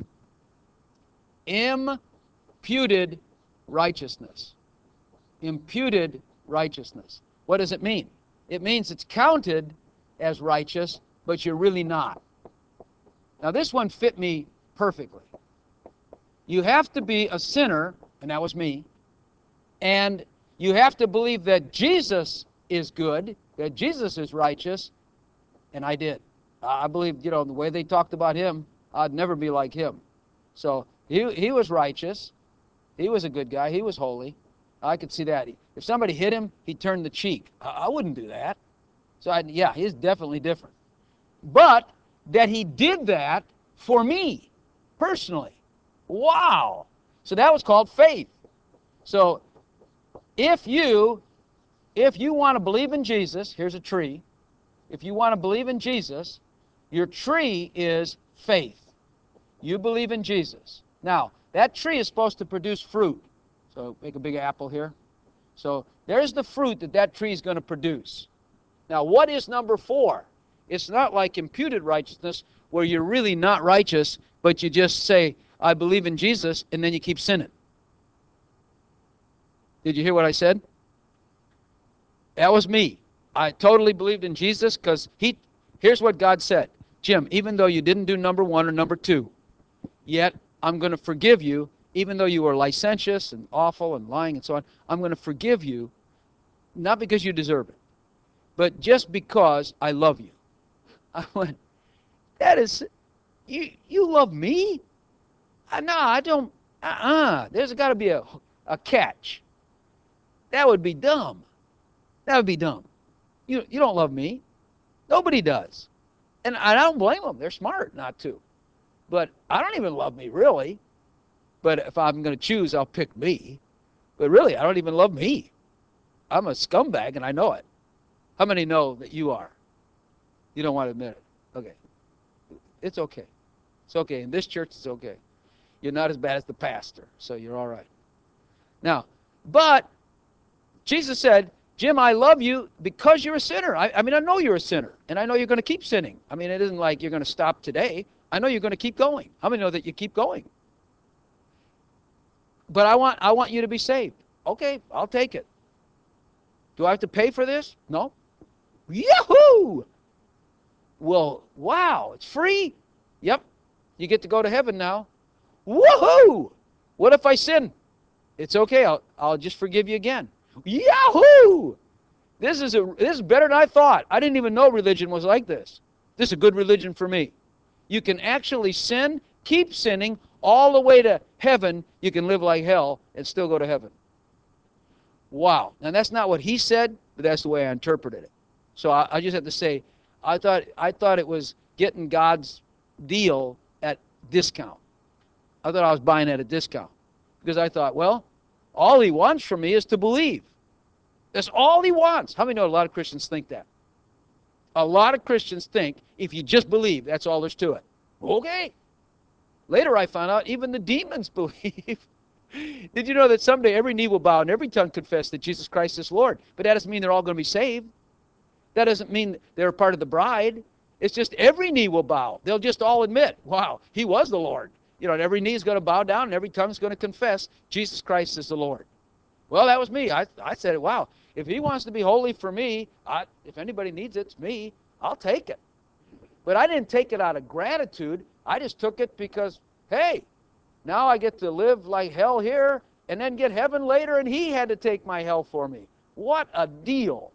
[SPEAKER 1] Imputed righteousness. Imputed righteousness. What does it mean? It means it's counted as righteous, but you're really not. Now this one fit me perfectly. You have to be a sinner, and that was me, and you have to believe that Jesus is good, that Jesus is righteous, and I did. I believe, you know, the way they talked about him, I'd never be like him. So he, he was righteous. He was a good guy. He was holy. I could see that. If somebody hit him, he turned the cheek. I, I wouldn't do that. So, I, yeah, he's definitely different. But that he did that for me, personally. Wow. So that was called faith. So if you, if you want to believe in Jesus, here's a tree. If you want to believe in Jesus, your tree is faith. You believe in Jesus. Now, that tree is supposed to produce fruit. So make a big apple here. So there's the fruit that that tree is going to produce. Now, what is number four? It's not like imputed righteousness where you're really not righteous, but you just say, I believe in Jesus, and then you keep sinning. Did you hear what I said? That was me. I totally believed in Jesus because he, here's what God said. Jim, even though you didn't do number one or number two, yet I'm going to forgive you, even though you were licentious and awful and lying and so on. I'm going to forgive you, not because you deserve it, but just because I love you. I went, that is, you, you love me? Uh, no, I don't, uh-uh. There's got to be a, a catch. That would be dumb. That would be dumb. You, you don't love me. Nobody does. And I don't blame them. They're smart not to. But I don't even love me, really. But if I'm going to choose, I'll pick me. But really, I don't even love me. I'm a scumbag, and I know it. How many know that you are? You don't want to admit it. Okay. It's okay. It's okay. In this church, it's okay. You're not as bad as the pastor, so you're all right. Now, but Jesus said, Jim, I love you because you're a sinner. I, I mean, I know you're a sinner, and I know you're going to keep sinning. I mean, it isn't like you're going to stop today. I know you're going to keep going. How many know that you keep going? But I want, I want you to be saved. Okay, I'll take it. Do I have to pay for this? No. Yahoo! Well, wow, it's free? Yep. You get to go to heaven now. Woohoo! What if I sin? It's okay. I'll, I'll just forgive you again. Yahoo! This is, a, this is better than I thought. I didn't even know religion was like this. This is a good religion for me. You can actually sin, keep sinning, all the way to heaven. You can live like hell and still go to heaven. Wow. Now, that's not what he said, but that's the way I interpreted it. So I, I just have to say, I thought, I thought it was getting God's deal at discount. I thought I was buying at a discount. Because I thought, well, all he wants from me is to believe. That's all he wants. How many know a lot of Christians think that? A lot of Christians think if you just believe, that's all there's to it. Okay. Later I found out even the demons believe. Did you know that someday every knee will bow and every tongue confess that Jesus Christ is Lord? But that doesn't mean they're all going to be saved. That doesn't mean they're a part of the bride. It's just every knee will bow. They'll just all admit, wow, he was the Lord. You know, and every knee is going to bow down and every tongue is going to confess Jesus Christ is the Lord. Well, that was me. I, I said, wow, if he wants to be holy for me, I, if anybody needs it, it's me. I'll take it. But I didn't take it out of gratitude. I just took it because, hey, now I get to live like hell here and then get heaven later, and he had to take my hell for me. What a deal.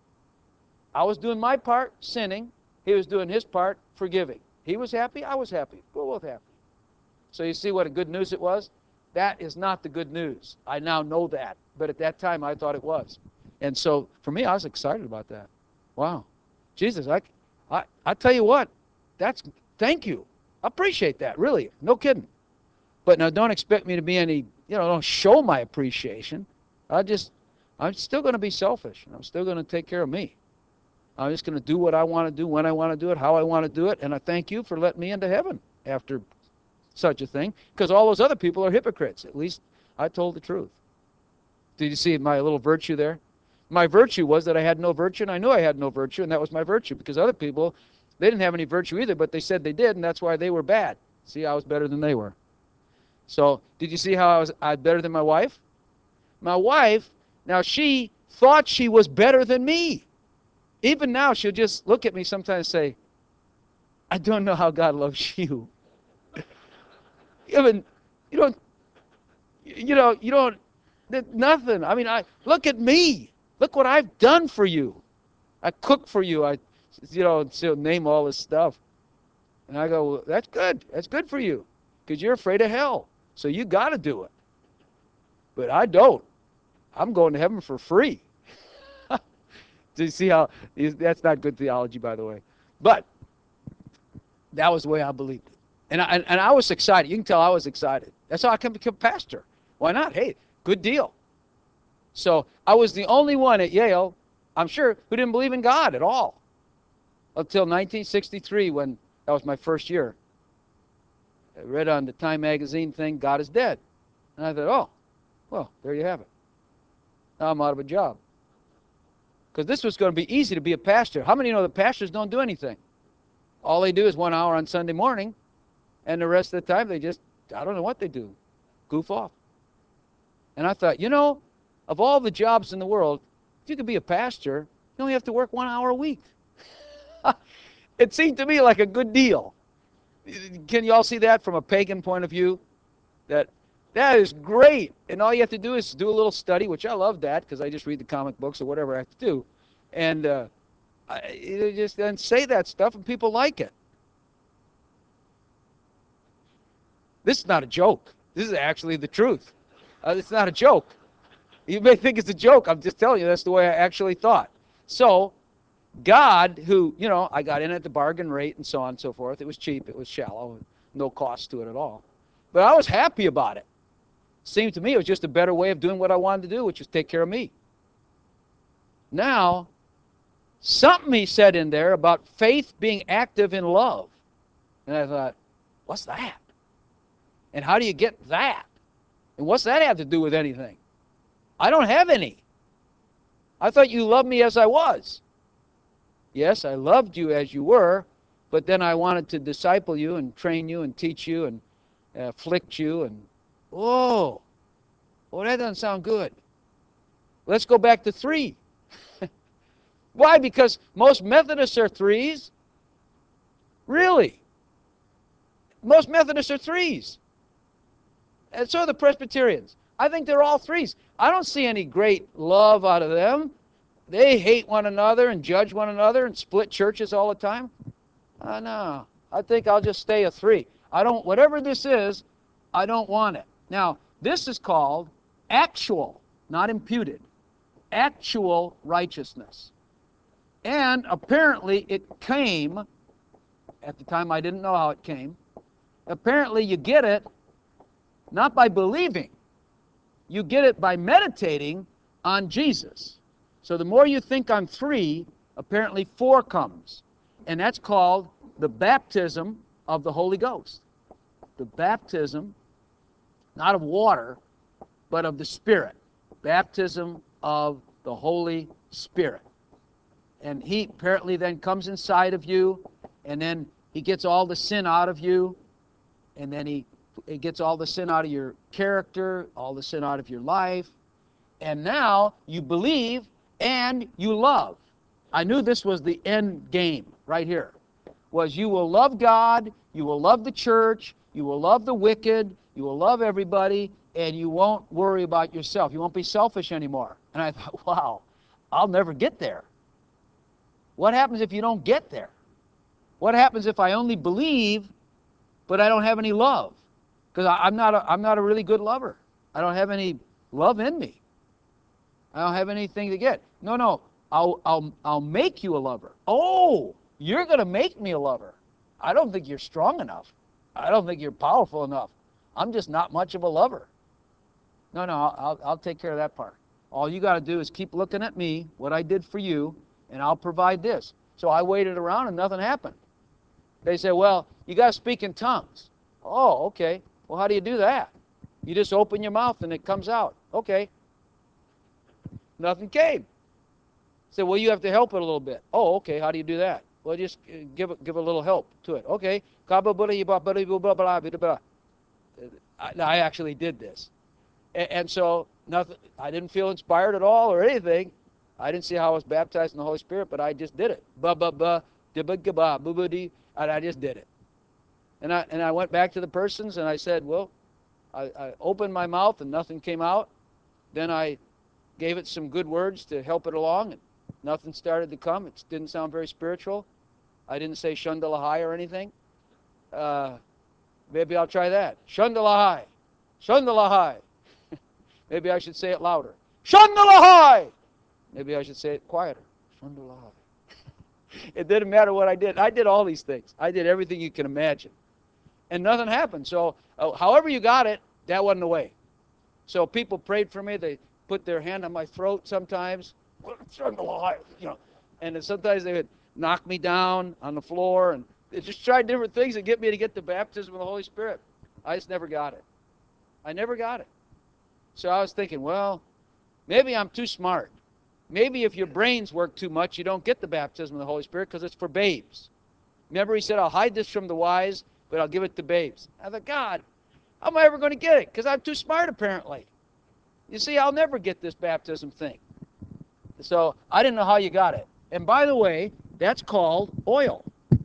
[SPEAKER 1] I was doing my part, sinning. He was doing his part, forgiving. He was happy, I was happy. We're both happy. So you see what a good news it was? That is not the good news. I now know that. But at that time, I thought it was. And so for me, I was excited about that. Wow. Jesus, I, I, I tell you what, that's, thank you. I appreciate that, really. No kidding. But now don't expect me to be any, you know, don't show my appreciation. I just, I'm still going to be selfish. And I'm still going to take care of me. I'm just going to do what I want to do, when I want to do it, how I want to do it. And I thank you for letting me into heaven after such a thing. Because all those other people are hypocrites. At least I told the truth. Did you see my little virtue there? My virtue was that I had no virtue, and I knew I had no virtue, and that was my virtue. Because other people, they didn't have any virtue either, but they said they did, and that's why they were bad. See, I was better than they were. So did you see how I was I better than my wife? My wife, now she thought she was better than me. Even now, she'll just look at me sometimes and say, I don't know how God loves you. Even, you don't, you know, you don't, nothing. I mean, I look at me. Look what I've done for you. I cook for you. I, you know, she'll name all this stuff. And I go, well, that's good. That's good for you. Because you're afraid of hell. So you got to do it. But I don't. I'm going to heaven for free. Do you see how, that's not good theology, by the way. But that was the way I believed it. And I, and I was excited. You can tell I was excited. That's how I can become pastor. Why not? Hey, good deal. So I was the only one at Yale, I'm sure, who didn't believe in God at all. Until nineteen sixty-three, when that was my first year. I read on the Time magazine thing, God is dead. And I thought, oh, well, there you have it. Now I'm out of a job. Because this was going to be easy to be a pastor. How many know that pastors don't do anything? All they do is one hour on Sunday morning, and the rest of the time they just, I don't know what they do, goof off. And I thought, you know, of all the jobs in the world, if you could be a pastor, you only have to work one hour a week. It seemed to me like a good deal. Can you all see that from a pagan point of view? That that is great. And all you have to do is do a little study, which I love that because I just read the comic books or whatever I have to do. And uh, I, you just then say that stuff and people like it. This is not a joke. This is actually the truth. Uh, it's not a joke. You may think it's a joke. I'm just telling you that's the way I actually thought. So God, who, you know, I got in at the bargain rate and so on and so forth. It was cheap. It was shallow. No cost to it at all. But I was happy about it. Seemed to me it was just a better way of doing what I wanted to do, which was take care of me. Now, something he said in there about faith being active in love. And I thought, what's that? And how do you get that? And what's that have to do with anything? I don't have any. I thought you loved me as I was. Yes, I loved you as you were, but then I wanted to disciple you and train you and teach you and uh, afflict you. And, whoa, well, that doesn't sound good. Let's go back to three. Why? Because most Methodists are threes. Really. Most Methodists are threes. And so are the Presbyterians. I think they're all threes. I don't see any great love out of them. they hate one another and judge one another and split churches all the time. Uh, no, I think I'll just stay a three. I don't, whatever this is, I don't want it. Now, this is called actual, not imputed, actual righteousness. And apparently it came, at the time I didn't know how it came, apparently you get it not by believing, you get it by meditating on Jesus. So the more you think on three, apparently four comes. And that's called the baptism of the Holy Ghost. The baptism, not of water, but of the Spirit. Baptism of the Holy Spirit. And he apparently then comes inside of you, and then he gets all the sin out of you, and then he, he gets all the sin out of your character, all the sin out of your life, and now you believe and you love. I knew this was the end game right here, was you will love God, you will love the church, you will love the wicked, you will love everybody, and you won't worry about yourself. You won't be selfish anymore. And I thought, wow, I'll never get there. What happens if you don't get there? What happens if I only believe, but I don't have any love? Because I'm not a, I'm not a really good lover. I don't have any love in me. I don't have anything to get. No, no, I'll, I'll, I'll make you a lover. Oh, you're going to make me a lover. I don't think you're strong enough. I don't think you're powerful enough. I'm just not much of a lover. No, no, I'll, I'll take care of that part. All you got to do is keep looking at me, what I did for you, and I'll provide this. So I waited around and nothing happened. They say, well, you got to speak in tongues. Oh, okay. Well, how do you do that? You just open your mouth and it comes out. Okay. Nothing came. Say, well, you have to help it a little bit. Oh, okay. How do you do that? Well, just give it, give a little help to it. Okay. I actually did this. And so nothing. I didn't feel inspired at all or anything. I didn't see how I was baptized in the Holy Spirit, but I just did it. Ba ba ba, da ba ga ba, boo boo dee, and I just did it. And I and I went back to the persons and I said, well, I, I opened my mouth and nothing came out. Then I gave it some good words to help it along, and nothing started to come. It didn't sound very spiritual. I didn't say Shundalahai or anything. Uh, maybe I'll try that. Shundalahai, Shundalahai. Maybe I should say it louder. Shundalahai. Maybe I should say it quieter. Shundalahai. It didn't matter what I did. I did all these things. I did everything you can imagine. And nothing happened. So uh, however you got it, that wasn't the way. So people prayed for me. They put their hand on my throat sometimes. You know, and then sometimes they would knock me down on the floor. And they just tried different things to get me to get the baptism of the Holy Spirit. I just never got it. I never got it. So I was thinking, well, maybe I'm too smart. Maybe if your brains work too much, you don't get the baptism of the Holy Spirit because it's for babes. Remember, he said, I'll hide this from the wise, but I'll give it to babes. I thought, God, how am I ever going to get it? Because I'm too smart, apparently. You see, I'll never get this baptism thing. So I didn't know how you got it. And by the way, that's called oil.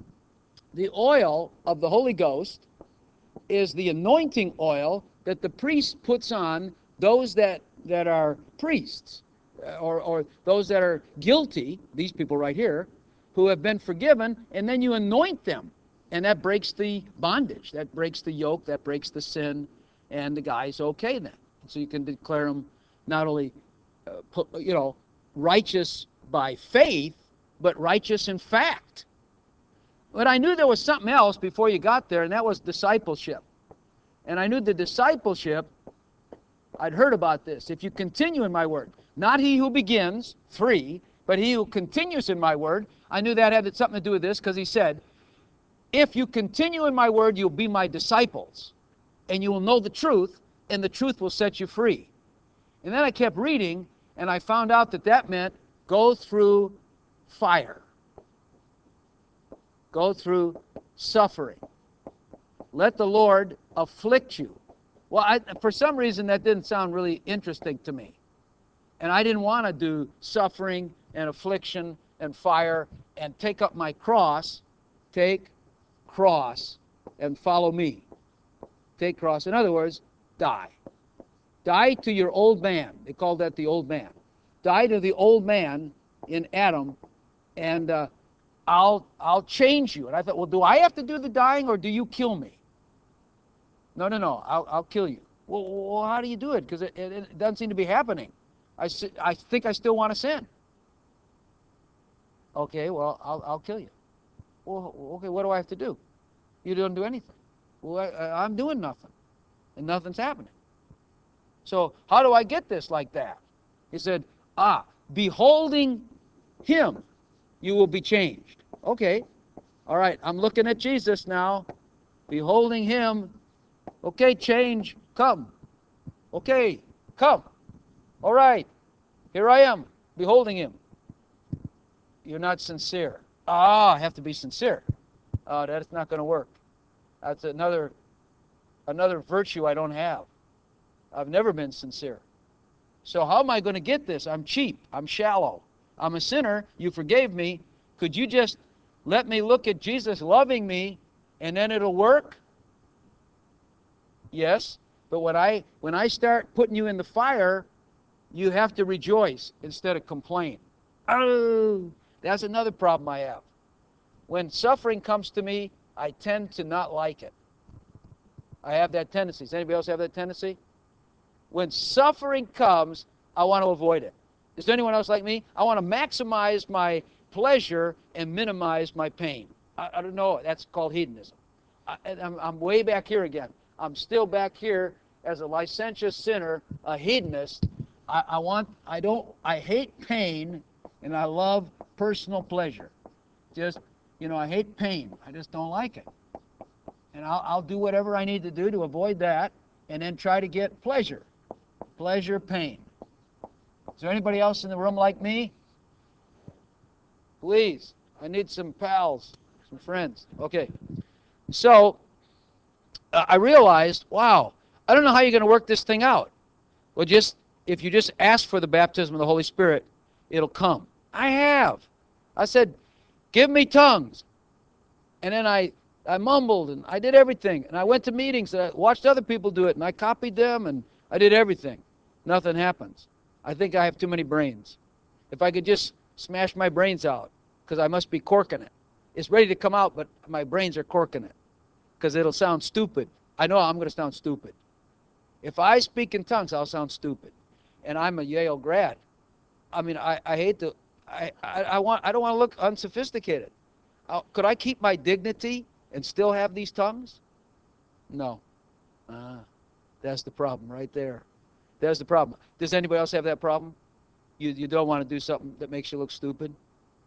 [SPEAKER 1] The oil of the Holy Ghost is the anointing oil that the priest puts on those that, that are priests. Or, or those that are guilty, these people right here, who have been forgiven, and then you anoint them. And that breaks the bondage, that breaks the yoke, that breaks the sin, and the guy's okay then. So you can declare him not only, uh, you know, righteous by faith, but righteous in fact. But I knew there was something else before you got there, and that was discipleship. And I knew the discipleship, I'd heard about this. If you continue in my word, not he who begins, three, but he who continues in my word. I knew that had something to do with this because he said, if you continue in my word, you'll be my disciples, and you will know the truth, and the truth will set you free. And then I kept reading, and I found out that that meant go through fire, go through suffering. Let the Lord afflict you. Well, I, for some reason, that didn't sound really interesting to me. And I didn't want to do suffering and affliction and fire and take up my cross. Take cross and follow me. Take cross. In other words, die. Die to your old man. They call that the old man. Die to the old man in Adam, and uh, I'll I'll change you. And I thought, well, do I have to do the dying, or do you kill me? No, no, no. I'll I'll kill you. Well, well how do you do it? Because it, it, it doesn't seem to be happening. I I think I still want to sin. Okay, well, I'll I'll kill you. Well, okay, what do I have to do? You don't do anything. Well, I, I'm doing nothing, and nothing's happening. So how do I get this like that? He said, ah, beholding him, you will be changed. Okay, all right, I'm looking at Jesus now. Beholding him, okay, change, come. Okay, come. All right, here I am, beholding him. You're not sincere. Ah, I have to be sincere. Uh, that's not going to work. That's another another virtue I don't have. I've never been sincere. So how am I going to get this? I'm cheap. I'm shallow. I'm a sinner. You forgave me. Could you just let me look at Jesus loving me, and then it'll work? Yes. But when I when I start putting you in the fire, you have to rejoice instead of complain. Oh, that's another problem I have. When suffering comes to me, I tend to not like it. I have that tendency. Does anybody else have that tendency? When suffering comes, I want to avoid it. Is there anyone else like me? I want to maximize my pleasure and minimize my pain. I, I don't know. That's called hedonism. I, I'm, I'm way back here again. I'm still back here as a licentious sinner, a hedonist. I, I want. I don't. I hate pain, and I love personal pleasure. Just, you know, I hate pain. I just don't like it. And I'll, I'll do whatever I need to do to avoid that, and then try to get pleasure. Pleasure, pain. Is there anybody else in the room like me? Please, I need some pals, some friends. Okay. So uh, I realized, wow, I don't know how you're going to work this thing out. Well, just if you just ask for the baptism of the Holy Spirit, it'll come. I have. I said, give me tongues. And then I, I mumbled, and I did everything. And I went to meetings, and I watched other people do it, and I copied them, and I did everything. Nothing happens. I think I have too many brains. If I could just smash my brains out, because I must be corking it. It's ready to come out, but my brains are corking it, because it'll sound stupid. I know I'm going to sound stupid. If I speak in tongues, I'll sound stupid. And I'm a Yale grad. I mean, I, I hate to, I, I, I, want, I don't want to look unsophisticated. Uh, could I keep my dignity and still have these tongues? No. Ah, that's the problem right there. There's the problem. Does anybody else have that problem? You, you don't want to do something that makes you look stupid?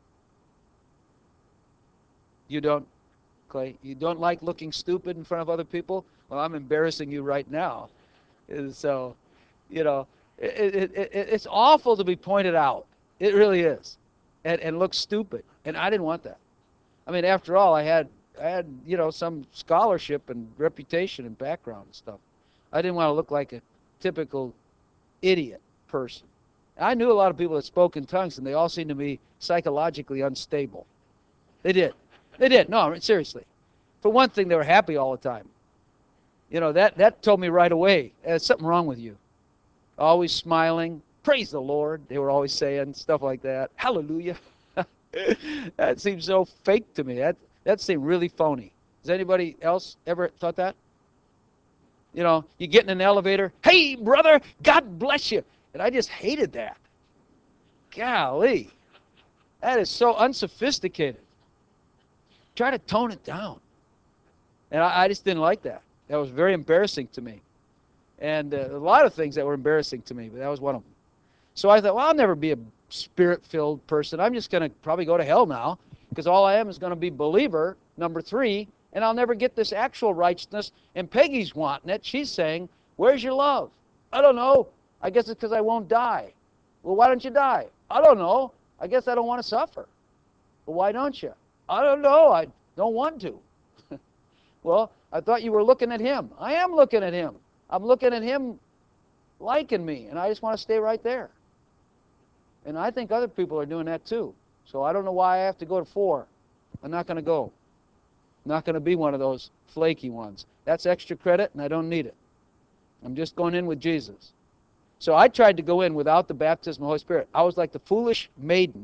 [SPEAKER 1] You don't, Clay? You don't like looking stupid in front of other people? Well, I'm embarrassing you right now. And so, you know, it, it, it, it's awful to be pointed out. It really is. And, and look stupid. And I didn't want that. I mean, after all, I had, I had, you know, some scholarship and reputation and background and stuff. I didn't want to look like a typical idiot person. I knew a lot of people that spoke in tongues, and they all seemed to be psychologically unstable. They did. They did. No, seriously. For one thing, they were happy all the time. You know, that, that told me right away, there's something wrong with you. Always smiling. Praise the Lord. They were always saying stuff like that. Hallelujah. That seems so fake to me. That, that seemed really phony. Has anybody else ever thought that? You know, you get in an elevator. Hey, brother, God bless you. And I just hated that. Golly. That is so unsophisticated. Try to tone it down. And I, I just didn't like that. That was very embarrassing to me. And uh, a lot of things that were embarrassing to me, but that was one of them. So I thought, well, I'll never be a spirit-filled person. I'm just going to probably go to hell now, because all I am is going to be believer, number three, and I'll never get this actual righteousness. And Peggy's wanting it. She's saying, where's your love? I don't know. I guess it's because I won't die. Well, why don't you die? I don't know. I guess I don't want to suffer. Well, why don't you? I don't know. I don't want to. Well, I thought you were looking at him. I am looking at him. I'm looking at him liking me, and I just want to stay right there. And I think other people are doing that too. So I don't know why I have to go to four. I'm not going to go. I'm not going to be one of those flaky ones. That's extra credit, and I don't need it. I'm just going in with Jesus. So I tried to go in without the baptism of the Holy Spirit. I was like the foolish maiden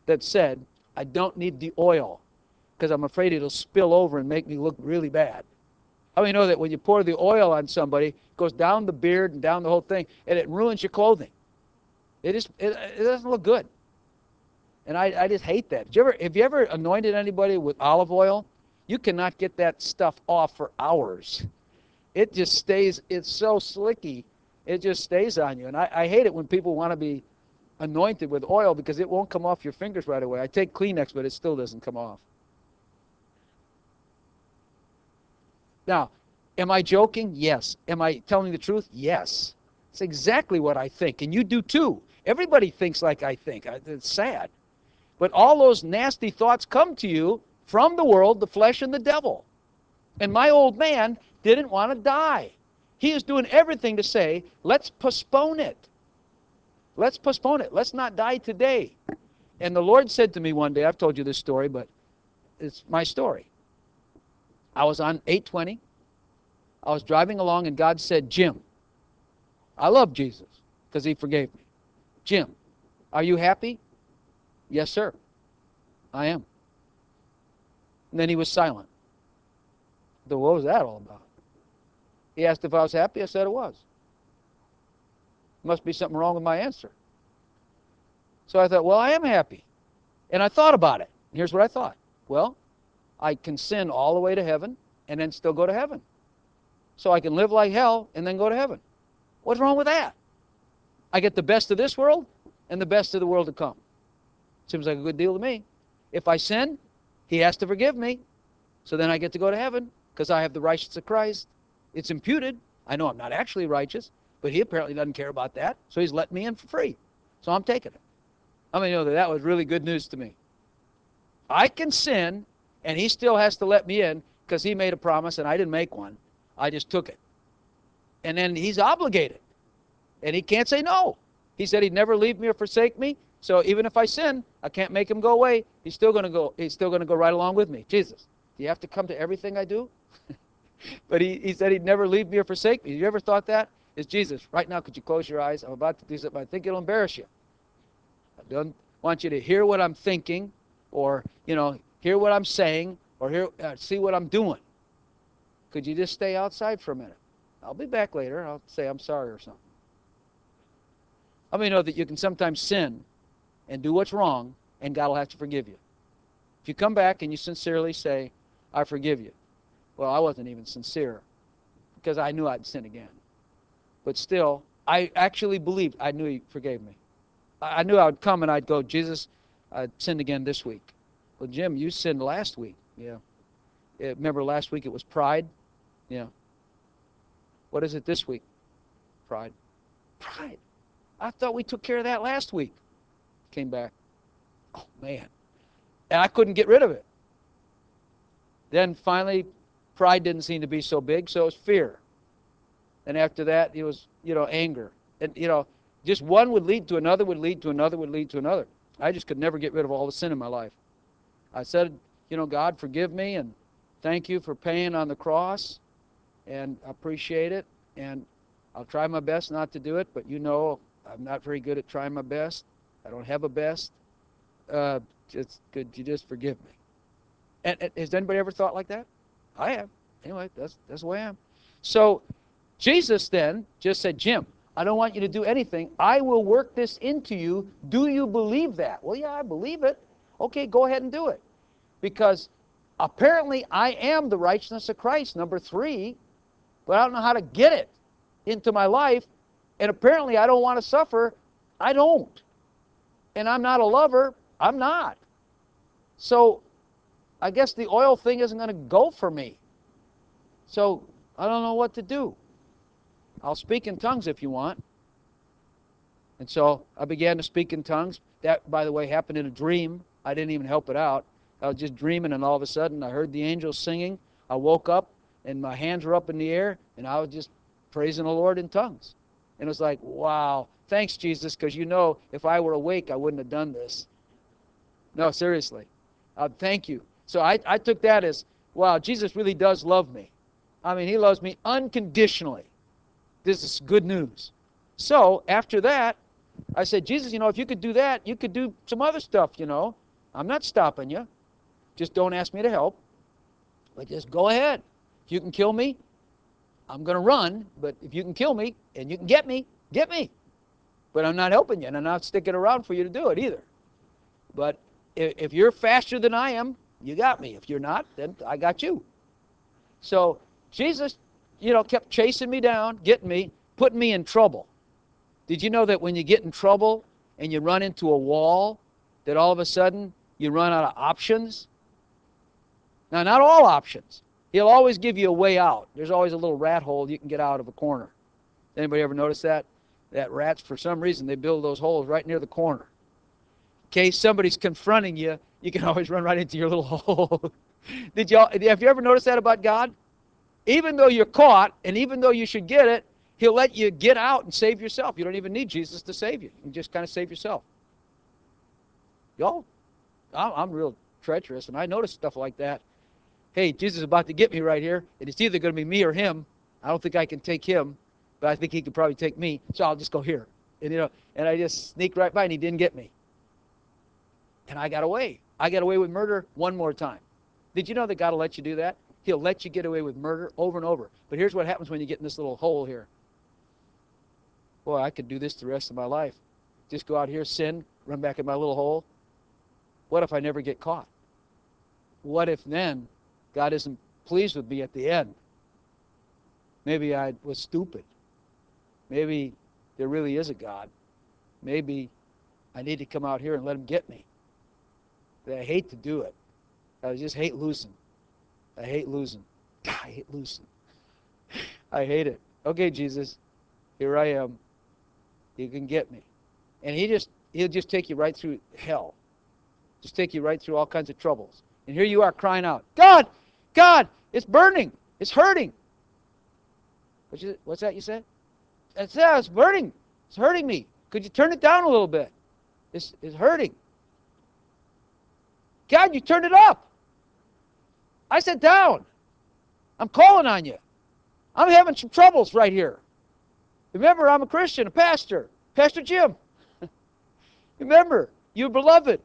[SPEAKER 1] that said, I don't need the oil because I'm afraid it'll spill over and make me look really bad. How many know that when you pour the oil on somebody, it goes down the beard and down the whole thing, and it ruins your clothing. It just it, it doesn't look good. And I, I just hate that. Did you ever, have you ever anointed anybody with olive oil? You cannot get that stuff off for hours. It just stays, it's so slicky, it just stays on you. And I, I hate it when people want to be anointed with oil because it won't come off your fingers right away. I take Kleenex, but it still doesn't come off. Now, am I joking? Yes. Am I telling the truth? Yes. It's exactly what I think, and you do too. Everybody thinks like I think. It's sad. But all those nasty thoughts come to you from the world, the flesh, and the devil. And my old man didn't want to die. He is doing everything to say, let's postpone it. Let's postpone it. Let's not die today. And the Lord said to me one day, I've told you this story, but it's my story. I was on eight twenty. I was driving along, and God said, Jim, I love Jesus because he forgave me. Jim, are you happy? Yes, sir. I am. And then he was silent. So what was that all about? He asked if I was happy. I said it was. Must be something wrong with my answer. So I thought, well, I am happy. And I thought about it. Here's what I thought. Well, I can sin all the way to heaven and then still go to heaven. So I can live like hell and then go to heaven. What's wrong with that? I get the best of this world and the best of the world to come. Seems like a good deal to me. If I sin, he has to forgive me. So then I get to go to heaven because I have the righteousness of Christ. It's imputed. I know I'm not actually righteous, but he apparently doesn't care about that. So he's letting me in for free. So I'm taking it. How many know that that was really good news to me? I can sin, and he still has to let me in because he made a promise, and I didn't make one. I just took it. And then he's obligated, and he can't say no. He said he'd never leave me or forsake me. So even if I sin, I can't make him go away. He's still going to go. He's still going to go right along with me. Jesus, do you have to come to everything I do? But he, he said he'd never leave me or forsake me. Have you ever thought that? It's Jesus. Right now, could you close your eyes? I'm about to do something. I think it'll embarrass you. I don't want you to hear what I'm thinking, or you know, hear what I'm saying, or hear, uh, see what I'm doing. Could you just stay outside for a minute? I'll be back later. I'll say I'm sorry or something. How many know that you can sometimes sin and do what's wrong, and God will have to forgive you? If you come back and you sincerely say, I forgive you. Well, I wasn't even sincere because I knew I'd sin again. But still, I actually believed I knew he forgave me. I knew I would come and I'd go, Jesus, I sinned again this week. Well, Jim, you sinned last week. Yeah. Yeah, remember last week it was pride? Yeah. What is it this week? Pride. Pride. I thought we took care of that last week. Came back. Oh, man. And I couldn't get rid of it. Then finally, pride didn't seem to be so big, so it was fear. And after that, it was, you know, anger. And, you know, just one would lead to another, would lead to another, would lead to another. I just could never get rid of all the sin in my life. I said, you know, God, forgive me, and thank you for paying on the cross, and I appreciate it, and I'll try my best not to do it, but you know I'm not very good at trying my best. I don't have a best. Uh, just, could you just forgive me? And, and has anybody ever thought like that? I have. Anyway, that's, that's the way I am. So Jesus then just said, Jim, I don't want you to do anything. I will work this into you. Do you believe that? Well, yeah, I believe it. Okay, go ahead and do it. Because apparently I am the righteousness of Christ, number three, but I don't know how to get it into my life. And apparently I don't want to suffer. I don't. And I'm not a lover. I'm not. So I guess the oil thing isn't going to go for me. So I don't know what to do. I'll speak in tongues if you want. And so I began to speak in tongues. That, by the way, happened in a dream. I didn't even help it out. I was just dreaming, and all of a sudden I heard the angels singing. I woke up, and my hands were up in the air, and I was just praising the Lord in tongues. And it was like, wow, thanks, Jesus, because you know if I were awake, I wouldn't have done this. No, seriously. Uh, thank you. So I, I took that as, wow, Jesus really does love me. I mean, he loves me unconditionally. This is good news. So after that, I said, Jesus, you know, if you could do that, you could do some other stuff, you know. I'm not stopping you. Just don't ask me to help. But just go ahead. If you can kill me, I'm going to run. But if you can kill me and you can get me, get me. But I'm not helping you, and I'm not sticking around for you to do it either. But if, if you're faster than I am, you got me. If you're not, then I got you. So Jesus, you know, kept chasing me down, getting me, putting me in trouble. Did you know that when you get in trouble and you run into a wall, that all of a sudden you run out of options? Now, not all options. He'll always give you a way out. There's always a little rat hole you can get out of a corner. Anybody ever notice that? That rats, for some reason, they build those holes right near the corner. In case somebody's confronting you, you can always run right into your little hole. Did y'all, have you ever noticed that about God? Even though you're caught, and even though you should get it, He'll let you get out and save yourself. You don't even need Jesus to save you. You can just kind of save yourself. Y'all, I'm real treacherous, and I notice stuff like that. Hey, Jesus is about to get me right here, and it's either going to be me or him. I don't think I can take him, but I think he could probably take me, so I'll just go here. And, you know, and I just sneaked right by, and he didn't get me. And I got away. I got away with murder one more time. Did you know that God will let you do that? He'll let you get away with murder over and over. But here's what happens when you get in this little hole here. Boy, I could do this the rest of my life. Just go out here, sin, run back in my little hole. What if I never get caught? What if then God isn't pleased with me at the end? Maybe I was stupid. Maybe there really is a God. Maybe I need to come out here and let him get me. But I hate to do it. I just hate losing. I hate losing. God, I hate losing. I hate it. Okay, Jesus, here I am. You can get me. And he just, he'll just take you right through hell. Just take you right through all kinds of troubles. And here you are crying out, God, God, it's burning. It's hurting. What's, you, what's that you said? It's, yeah, it's burning. It's hurting me. Could you turn it down a little bit? It's, it's hurting. God, you turned it up. I said down. I'm calling on you. I'm having some troubles right here. Remember, I'm a Christian, a pastor. Pastor Jim. Remember, you're beloved.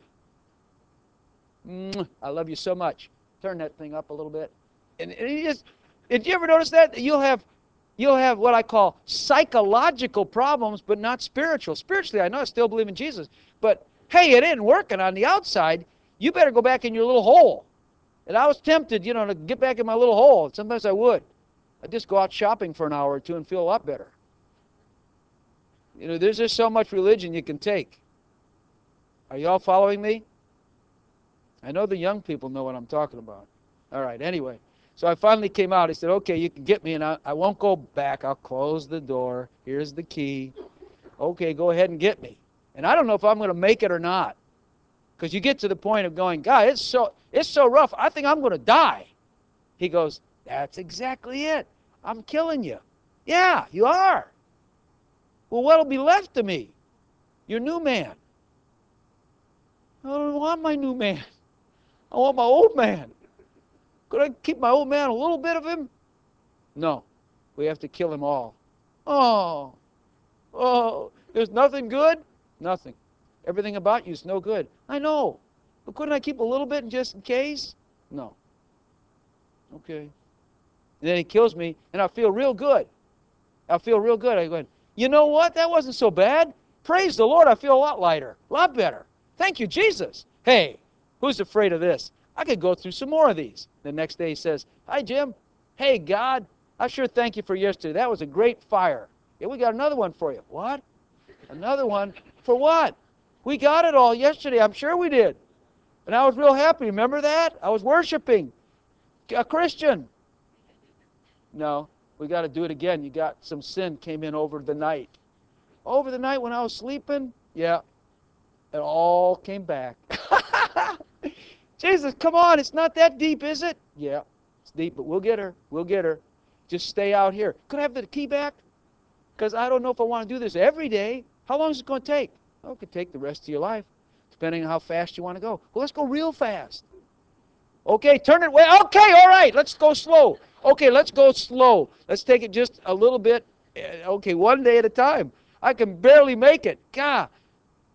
[SPEAKER 1] I love you so much. Turn that thing up a little bit. And, and you just, did you ever notice that? You'll have, you'll have what I call psychological problems, but not spiritual. Spiritually, I know I still believe in Jesus. But, hey, it isn't working on the outside. You better go back in your little hole. And I was tempted, you know, to get back in my little hole. Sometimes I would. I'd just go out shopping for an hour or two and feel a lot better. You know, there's just so much religion you can take. Are you all following me? I know the young people know what I'm talking about. All right, anyway. So I finally came out. He said, okay, you can get me, and I, I won't go back. I'll close the door. Here's the key. Okay, go ahead and get me. And I don't know if I'm going to make it or not. Because you get to the point of going, God, it's so, it's so rough. I think I'm going to die. He goes, that's exactly it. I'm killing you. Yeah, you are. Well, what'll be left of me? Your new man. I don't want my new man. I want my old man. Could I keep my old man, a little bit of him? No. We have to kill him all. Oh. Oh. There's nothing good? Nothing. Everything about you is no good. I know. But couldn't I keep a little bit just in case? No. Okay. And then he kills me, and I feel real good. I feel real good. I go, you know what? That wasn't so bad. Praise the Lord. I feel a lot lighter, a lot better. Thank you, Jesus. Hey, who's afraid of this? I could go through some more of these. The next day he says, hi, Jim. Hey, God, I sure thank you for yesterday. That was a great fire. Yeah, we got another one for you. What? Another one? For what? We got it all yesterday. I'm sure we did. And I was real happy. Remember that? I was worshiping a Christian. No, we got to do it again. You got some sin came in over the night. Over the night when I was sleeping? Yeah. It all came back. Jesus, come on. It's not that deep, is it? Yeah, it's deep, but we'll get her. We'll get her. Just stay out here. Could I have the key back? Because I don't know if I want to do this every day. How long is it going to take? Oh, it could take the rest of your life, depending on how fast you want to go. Well, let's go real fast. Okay, turn it way. Okay, all right, let's go slow. Okay, let's go slow. Let's take it just a little bit. Okay, one day at a time. I can barely make it. God,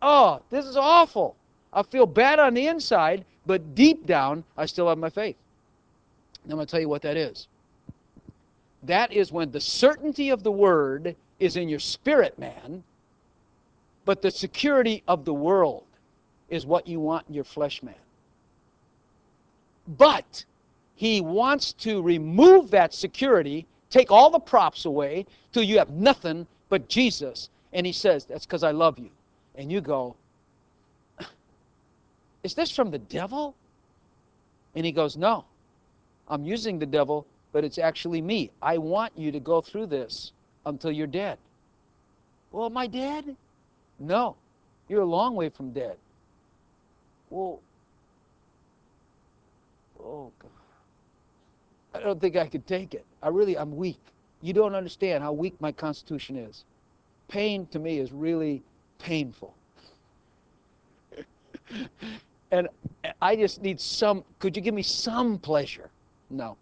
[SPEAKER 1] oh, this is awful. I feel bad on the inside, but deep down, I still have my faith. And I'm going to tell you what that is. That is when the certainty of the Word is in your spirit, man, but the security of the world is what you want in your flesh, man. But he wants to remove that security, take all the props away, till you have nothing but Jesus. And he says, that's because I love you. And you go, is this from the devil? And he goes, no, I'm using the devil, but it's actually me. I want you to go through this until you're dead. Well, am I dead? No, you're a long way from dead. Well, oh, God. I don't think I could take it. I really, I'm weak. You don't understand how weak my constitution is. Pain to me is really painful. And I just need some, could you give me some pleasure? No.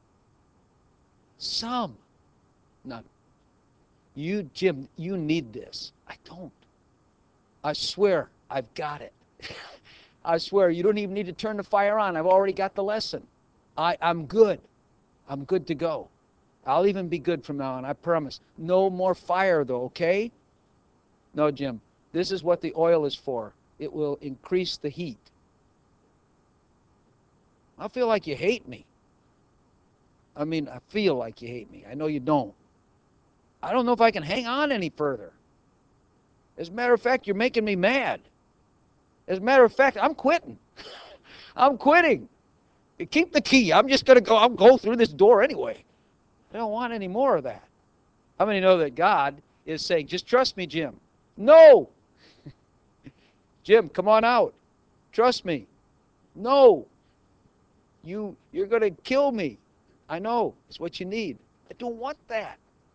[SPEAKER 1] Some. None. You, Jim, you need this. I don't. I swear, I've got it. I swear, you don't even need to turn the fire on. I've already got the lesson. I, I'm good. I'm good to go. I'll even be good from now on, I promise. No more fire, though, okay? No, Jim. This is what the oil is for. It will increase the heat. I feel like you hate me. I mean, I feel like you hate me. I know you don't. I don't know if I can hang on any further. As a matter of fact, you're making me mad. As a matter of fact, I'm quitting. I'm quitting. Keep the key. I'm just going to go. I'll go through this door anyway. I don't want any more of that. How many know that God is saying, just trust me, Jim? No. Jim, come on out. Trust me. No. You, you're going to kill me. I know. It's what you need. I don't want that.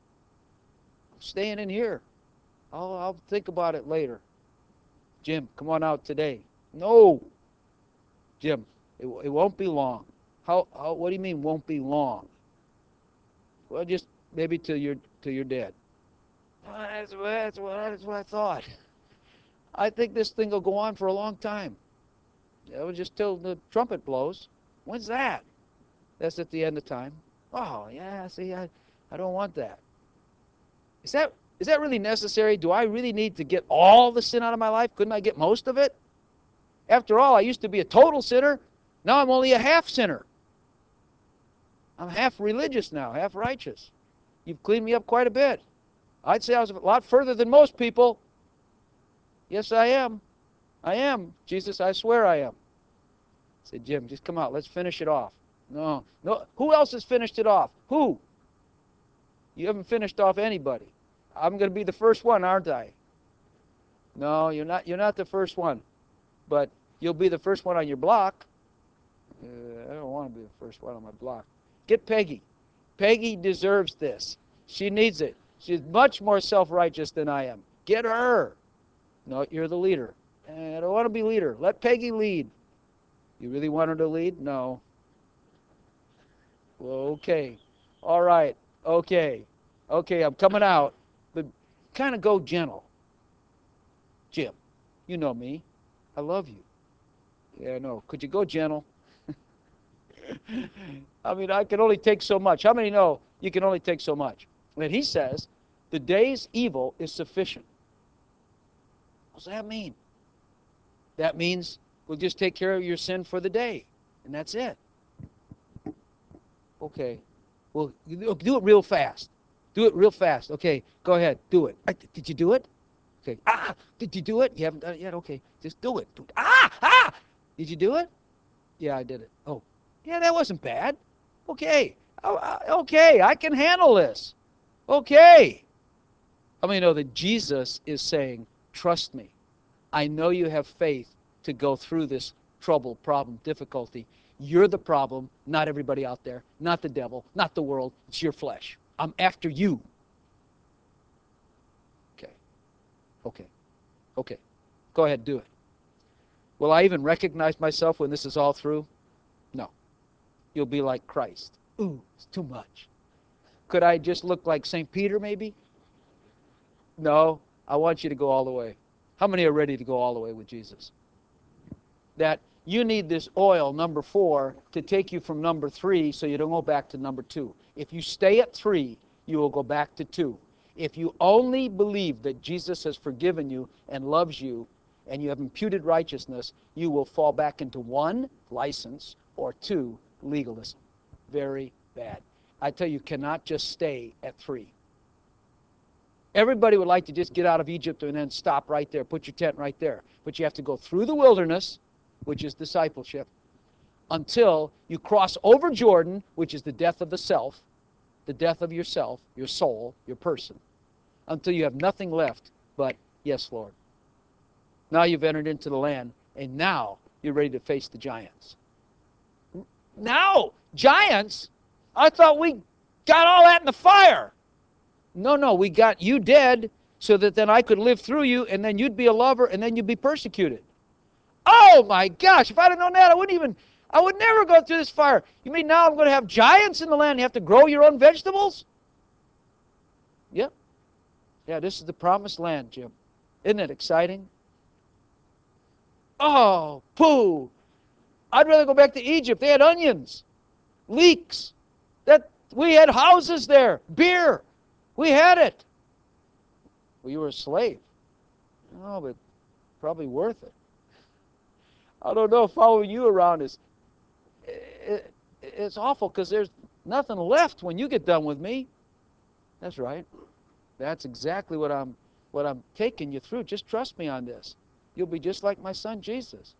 [SPEAKER 1] I'm staying in here. I'll, I'll think about it later. Jim, come on out today. No. Jim, it, it won't be long. How, how? What do you mean won't be long? Well, just maybe till you're, till you're dead. Well, that's, that's, what, that's what I thought. I think this thing will go on for a long time. It was just till the trumpet blows. When's that? That's at the end of time. Oh, yeah, see, I, I don't want that. Is that is that really necessary? Do I really need to get all the sin out of my life? Couldn't I get most of it? After all, I used to be a total sinner. Now I'm only a half sinner. I'm half religious now, half righteous. You've cleaned me up quite a bit. I'd say I was a lot further than most people. Yes, I am. I am. Jesus, I swear I am. I said, Jim, just come out. Let's finish it off. No. No. Who else has finished it off? Who? You haven't finished off anybody. I'm going to be the first one, aren't I? No, you're not. You're not the first one. But you'll be the first one on your block. Uh, I don't want to be the first one on my block. Get Peggy. Peggy deserves this. She needs it. She's much more self-righteous than I am. Get her. No, you're the leader. I don't want to be leader. Let Peggy lead. You really want her to lead? No. Well, okay. All right. Okay. Okay, I'm coming out. But kind of go gentle. Jim, you know me. I love you. Yeah, no. Could you go gentle? I mean, I can only take so much. How many know you can only take so much? And he says, the day's evil is sufficient. What does that mean? That means we'll just take care of your sin for the day, and that's it. Okay. Well, do it real fast. Do it real fast. Okay, go ahead. Do it. Did you do it? Okay. Ah, did you do it? You haven't done it yet? Okay. Just do it. Do it. Ah, ah! Did you do it? Yeah, I did it. Oh, yeah, that wasn't bad. Okay. Oh, uh, okay, I can handle this. Okay. How many know that Jesus is saying, trust me. I know you have faith to go through this trouble, problem, difficulty. You're the problem, not everybody out there, not the devil, not the world. It's your flesh. I'm after you. Okay. Okay. Okay. Go ahead, do it. Will I even recognize myself when this is all through? No. You'll be like Christ. Ooh, it's too much. Could I just look like Saint Peter maybe? No. I want you to go all the way. How many are ready to go all the way with Jesus? That you need this oil, number four, to take you from number three so you don't go back to number two. If you stay at three, you will go back to two. If you only believe that Jesus has forgiven you and loves you and you have imputed righteousness, you will fall back into one, license, or two, legalism. Very bad. I tell you, you cannot just stay at three. Everybody would like to just get out of Egypt and then stop right there, put your tent right there. But you have to go through the wilderness, which is discipleship, until you cross over Jordan, which is the death of the self, the death of yourself, your soul, your person, until you have nothing left but, yes, Lord. Now you've entered into the land, and now you're ready to face the giants. Now, giants? I thought we got all that in the fire. No, no, we got you dead so that then I could live through you, and then you'd be a lover, and then you'd be persecuted. Oh my gosh, if I'd have known that, I wouldn't even, I would never go through this fire. You mean now I'm going to have giants in the land? You have to grow your own vegetables? Yep. Yeah, this is the promised land, Jim. Isn't it exciting? Oh, pooh. I'd rather go back to Egypt. They had onions, leeks. That we had houses there, beer. We had it. Well, you were a slave. Oh, but probably worth it. I don't know, following you around is, it, it's awful because there's nothing left when you get done with me. That's right. That's exactly what I'm, what I'm taking you through. Just trust me on this. You'll be just like my son Jesus.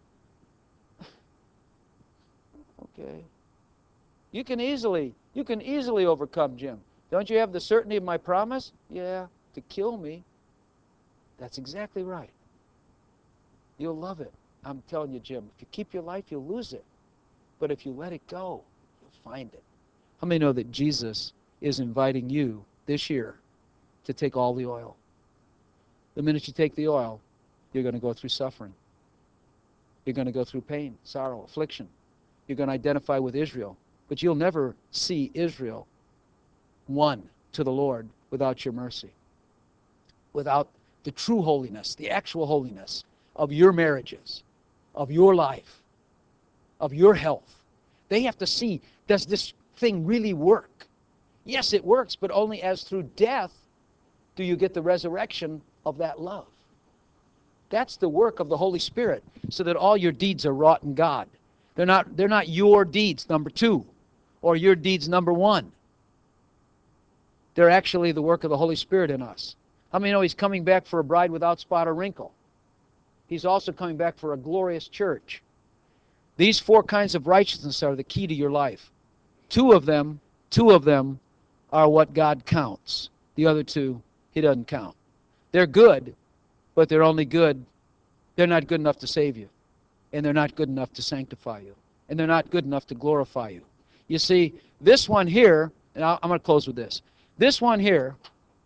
[SPEAKER 1] Okay. You can easily, you can easily overcome, Jim. Don't you have the certainty of my promise? Yeah, to kill me. That's exactly right. You'll love it. I'm telling you, Jim, if you keep your life, you'll lose it. But if you let it go, you'll find it. How many know that Jesus is inviting you this year to take all the oil? The minute you take the oil, you're going to go through suffering. You're going to go through pain, sorrow, affliction. You're going to identify with Israel. But you'll never see Israel won to the Lord without your mercy, without the true holiness, the actual holiness of your marriages, of your life, of your health. They have to see, does this thing really work? Yes, it works, but only as through death do you get the resurrection of that love. That's the work of the Holy Spirit, so that all your deeds are wrought in God. They're not, they're not your deeds, number two, or your deeds, number one. They're actually the work of the Holy Spirit in us. How many know He's coming back for a bride without spot or wrinkle? He's also coming back for a glorious church. These four kinds of righteousness are the key to your life. Two of them, two of them are what God counts. The other two, He doesn't count. They're good, but they're only good. They're not good enough to save you. And they're not good enough to sanctify you. And they're not good enough to glorify you. You see, this one here, and I'm going to close with this. This one here,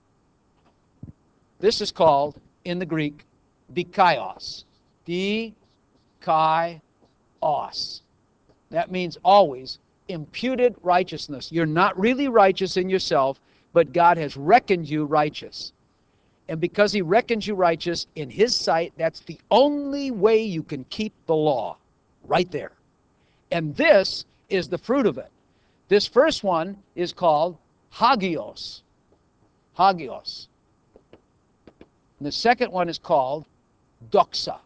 [SPEAKER 1] this is called, in the Greek, dikaios. D-kai-os. That means always imputed righteousness. You're not really righteous in yourself, but God has reckoned you righteous. And because He reckons you righteous in His sight, that's the only way you can keep the law. Right there. And this is the fruit of it. This first one is called hagios. Hagios. And the second one is called doxa.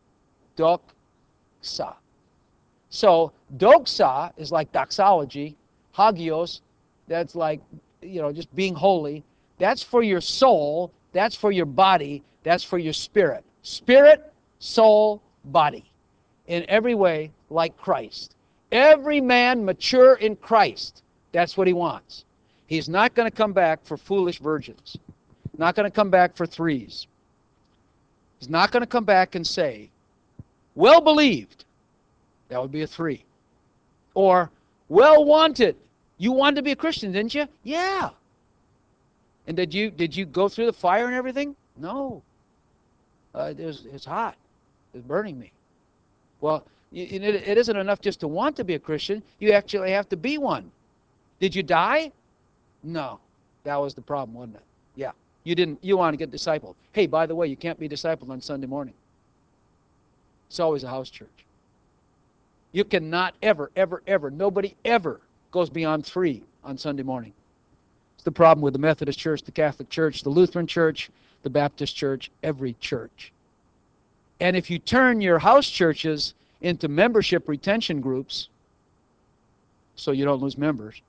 [SPEAKER 1] Doxa. So doxa is like doxology. Hagios, that's like, you know, just being holy. That's for your soul. That's for your body. That's for your spirit. Spirit, soul, body. In every way, like Christ. Every man mature in Christ. That's what He wants. He's not going to come back for foolish virgins. Not going to come back for threes. He's not going to come back and say, well believed. That would be a three. Or, well wanted. You wanted to be a Christian, didn't you? Yeah. And did you did you go through the fire and everything? No. Uh, it was, it's hot. It's burning me. Well, it, it isn't enough just to want to be a Christian. You actually have to be one. Did you die? No. That was the problem, wasn't it? Yeah. You didn't. You want to get discipled. Hey, by the way, you can't be discipled on Sunday morning. It's always a house church. You cannot ever, ever, ever, nobody ever goes beyond three on Sunday morning. It's the problem with the Methodist Church, the Catholic Church, the Lutheran Church, the Baptist Church, every church. And if you turn your house churches into membership retention groups, so you don't lose members,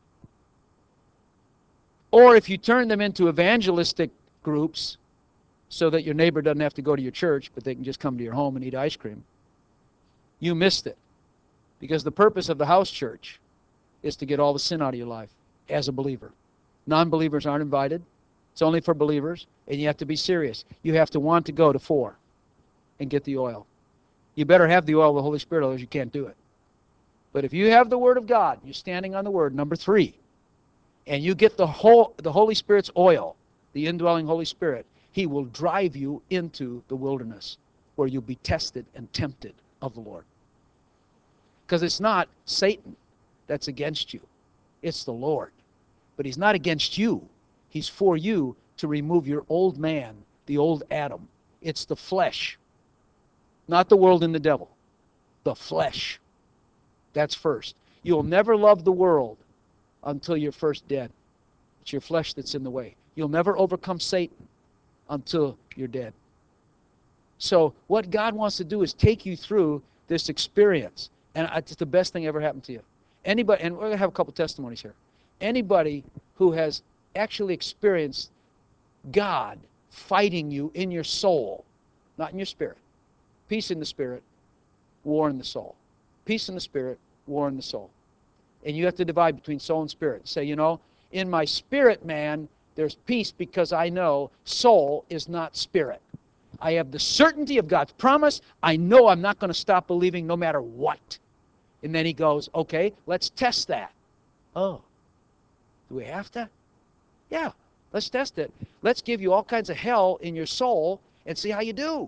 [SPEAKER 1] or if you turn them into evangelistic groups so that your neighbor doesn't have to go to your church, but they can just come to your home and eat ice cream, you missed it. Because the purpose of the house church is to get all the sin out of your life as a believer. Non-believers aren't invited. It's only for believers, and you have to be serious. You have to want to go to four and get the oil. You better have the oil of the Holy Spirit, otherwise you can't do it. But if you have the Word of God, you're standing on the Word, number three, and you get the whole the Holy Spirit's oil, the indwelling Holy Spirit, He will drive you into the wilderness where you'll be tested and tempted of the Lord. Because it's not Satan that's against you. It's the Lord. But He's not against you. He's for you to remove your old man, the old Adam. It's the flesh. Not the world and the devil. The flesh. That's first. You'll never love the world until you're first dead. It's your flesh that's in the way. You'll never overcome Satan until you're dead. So what God wants to do is take you through this experience. And it's the best thing ever happened to you. Anybody, and we're going to have a couple testimonies here. Anybody who has actually experienced God fighting you in your soul, not in your spirit. Peace in the spirit, war in the soul. Peace in the spirit, war in the soul. And you have to divide between soul and spirit. Say, you know, in my spirit man, there's peace because I know soul is not spirit. I have the certainty of God's promise. I know I'm not going to stop believing no matter what. And then he goes, okay, let's test that. Oh, do we have to? Yeah, let's test it. Let's give you all kinds of hell in your soul and see how you do.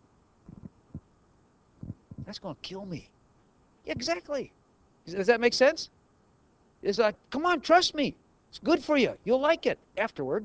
[SPEAKER 1] That's going to kill me. Yeah, exactly. Does that make sense? It's like, come on, trust me. It's good for you. You'll like it afterward.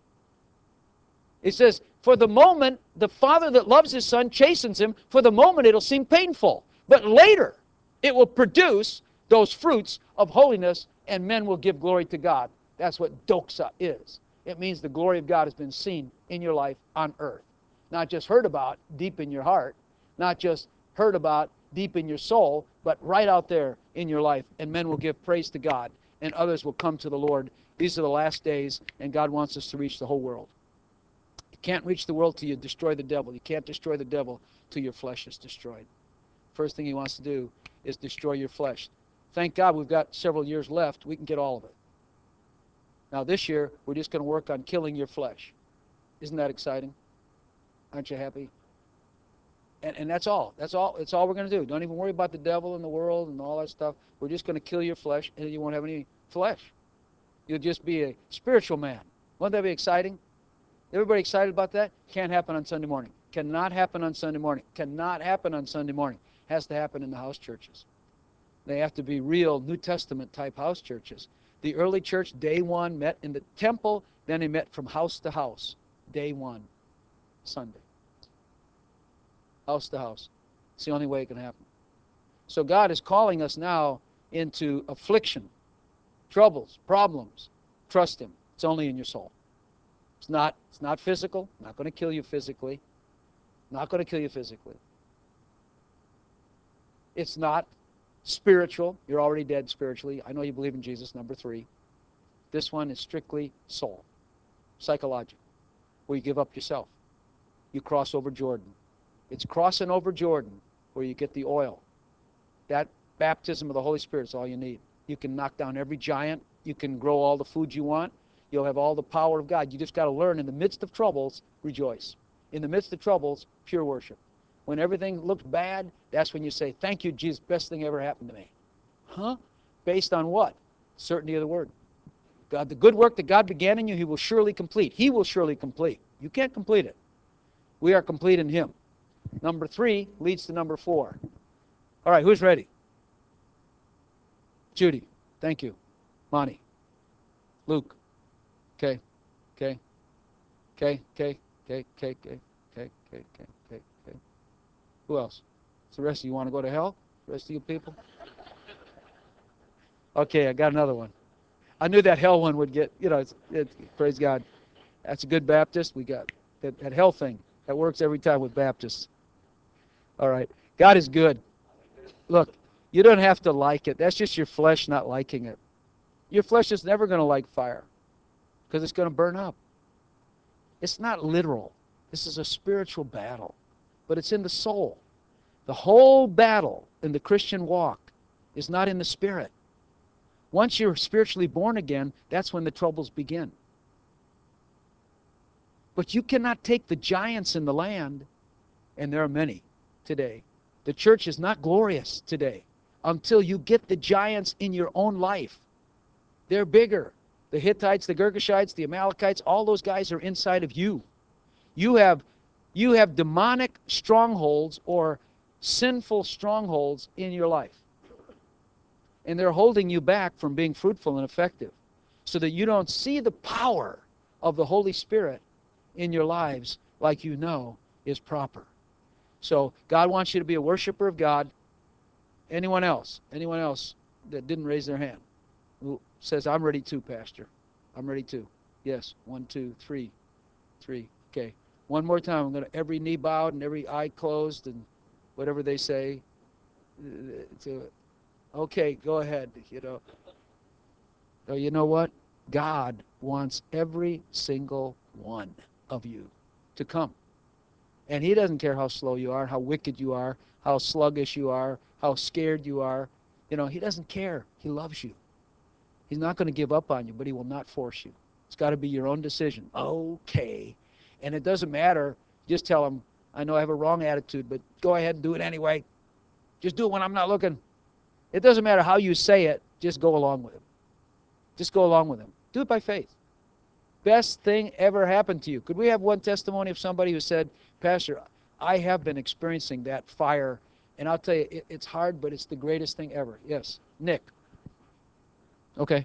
[SPEAKER 1] It says, for the moment, the father that loves his son chastens him. For the moment, it'll seem painful. But later, it will produce those fruits of holiness, and men will give glory to God. That's what doxa is. It means the glory of God has been seen in your life on earth. Not just heard about deep in your heart, not just heard about deep in your soul, but right out there in your life. And men will give praise to God, and others will come to the Lord. These are the last days, and God wants us to reach the whole world. You can't reach the world till you destroy the devil. You can't destroy the devil till your flesh is destroyed. First thing he wants to do is destroy your flesh. Thank God we've got several years left. We can get all of it. Now this year, we're just going to work on killing your flesh. Isn't that exciting? Aren't you happy? And, and that's all. That's all. That's all we're going to do. Don't even worry about the devil and the world and all that stuff. We're just going to kill your flesh, and you won't have any flesh. You'll just be a spiritual man. Won't that be exciting? Everybody excited about that? Can't happen on Sunday morning. Cannot happen on Sunday morning. Cannot happen on Sunday morning. Has to happen in the house churches. They have to be real New Testament type house churches. The early church, day one, met in the temple. Then they met from house to house. Day one, Sunday. House to house. It's the only way it can happen. So God is calling us now into affliction, troubles, problems. Trust Him. It's only in your soul. It's not, it's not physical. Not going to kill you physically. Not going to kill you physically. It's not spiritual. You're already dead spiritually. I know you believe in Jesus, number three. This one is strictly soul, psychological, where you give up yourself. You cross over Jordan. It's crossing over Jordan where you get the oil. That baptism of the Holy Spirit is all you need. You can knock down every giant. You can grow all the food you want. You'll have all the power of God. You just got to learn in the midst of troubles, rejoice. In the midst of troubles, pure worship. When everything looks bad, that's when you say, thank you, Jesus, best thing ever happened to me. Huh? Based on what? Certainty of the word. God, the good work that God began in you, He will surely complete. He will surely complete. You can't complete it. We are complete in Him. Number three leads to number four. All right, who's ready? Judy, thank you. Monty. Luke. Okay, okay. Okay, okay, okay, okay, okay, okay, okay, okay, okay, okay. Who else? So the rest of you want to go to hell? The rest of you people? Okay, I got another one. I knew that hell one would get, you know, it's, it's, praise God. That's a good Baptist. We got that, that hell thing. That works every time with Baptists. All right. God is good. Look, you don't have to like it. That's just your flesh not liking it. Your flesh is never going to like fire because it's going to burn up. It's not literal. This is a spiritual battle, but it's in the soul. The whole battle in the Christian walk is not in the spirit. Once you're spiritually born again, that's when the troubles begin. But you cannot take the giants in the land, and there are many today. The church is not glorious today until you get the giants in your own life. They're bigger. The Hittites, the Girgashites, the Amalekites, all those guys are inside of you. You have, you have demonic strongholds or sinful strongholds in your life. And they're holding you back from being fruitful and effective so that you don't see the power of the Holy Spirit in your lives like you know is proper. So God wants you to be a worshiper of God. Anyone else? Anyone else that didn't raise their hand? Who says, I'm ready too, Pastor. I'm ready too. Yes. One, two, three. Three. Okay. One more time. I'm going to every knee bowed and every eye closed and whatever they say. Okay, go ahead. You know. So you know what? God wants every single one of you to come. And he doesn't care how slow you are, how wicked you are, how sluggish you are, how scared you are. You know, he doesn't care. He loves you. He's not going to give up on you, but he will not force you. It's got to be your own decision. Okay. And it doesn't matter. Just tell him, I know I have a wrong attitude, but go ahead and do it anyway. Just do it when I'm not looking. It doesn't matter how you say it. Just go along with him. Just go along with him. Do it by faith. Best thing ever happened to you. Could we have one testimony of somebody who said, Pastor, I have been experiencing that fire, and I'll tell you, it, it's hard, but it's the greatest thing ever. Yes. Nick. Okay.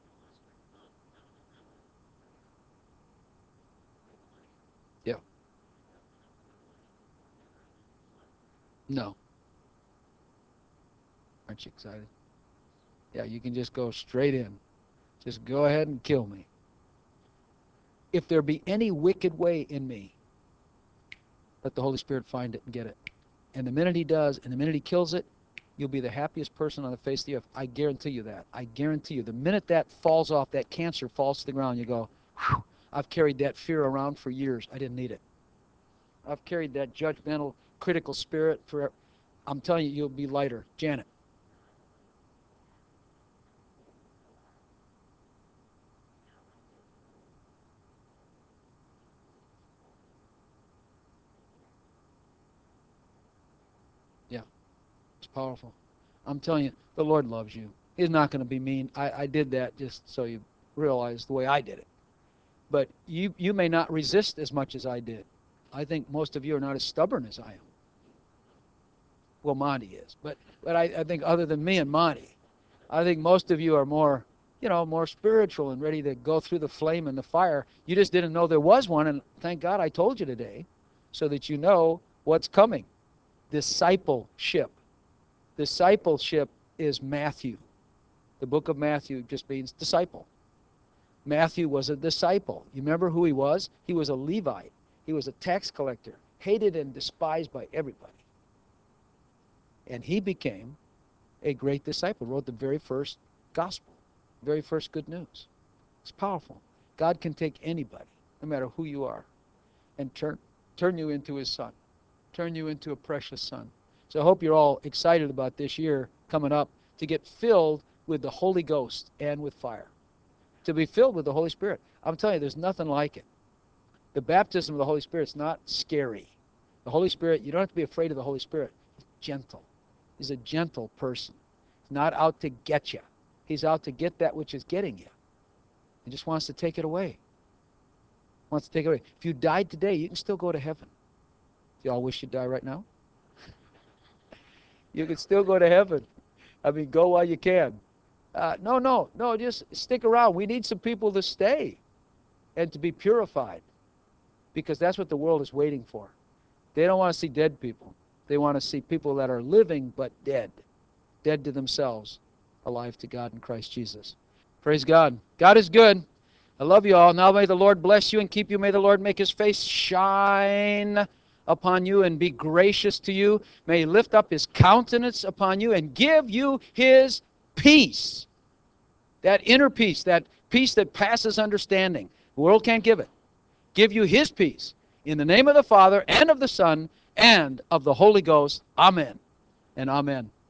[SPEAKER 1] Yeah. No. Aren't you excited? Yeah, you can just go straight in. Just go ahead and kill me. If there be any wicked way in me, let the Holy Spirit find it and get it. And the minute he does, and the minute he kills it, you'll be the happiest person on the face of the earth. I guarantee you that. I guarantee you. The minute that falls off, that cancer falls to the ground, you go, whew, I've carried that fear around for years. I didn't need it. I've carried that judgmental, critical spirit for, I'm telling you, you'll be lighter. Janet. Yeah, it's powerful. I'm telling you, the Lord loves you. He's not going to be mean. I, I did that just so you realize the way I did it. But you, you may not resist as much as I did. I think most of you are not as stubborn as I am. Well, Monty is. But, but I, I think other than me and Monty, I think most of you are more, you know, more spiritual and ready to go through the flame and the fire. You just didn't know there was one, and thank God I told you today so that you know what's coming. Discipleship. Discipleship is Matthew. The book of Matthew just means disciple. Matthew was a disciple. You remember who he was? He was a Levite. He was a tax collector, hated and despised by everybody. And he became a great disciple, wrote the very first gospel, very first good news. It's powerful. God can take anybody, no matter who you are, and turn, turn you into his son, turn you into a precious son. So I hope you're all excited about this year coming up to get filled with the Holy Ghost and with fire, to be filled with the Holy Spirit. I'm telling you, there's nothing like it. The baptism of the Holy Spirit is not scary. The Holy Spirit, you don't have to be afraid of the Holy Spirit. He's gentle. He's a gentle person. He's not out to get you. He's out to get that which is getting you. He just wants to take it away. Wants to take it away. If you died today, you can still go to heaven. Do y'all wish you'd die right now? You can still go to heaven. I mean, go while you can. Uh, no, no, no, just stick around. We need some people to stay and to be purified. because that's what the world is waiting for. They don't want to see dead people. They want to see people that are living but dead. Dead to themselves, alive to God in Christ Jesus. Praise God. God is good. I love you all. Now may the Lord bless you and keep you. May the Lord make his face shine upon you and be gracious to you. May he lift up his countenance upon you and give you his peace. That inner peace, that peace that passes understanding. The world can't give it. Give you his peace. In the name of the Father, and of the Son, and of the Holy Ghost. Amen and amen.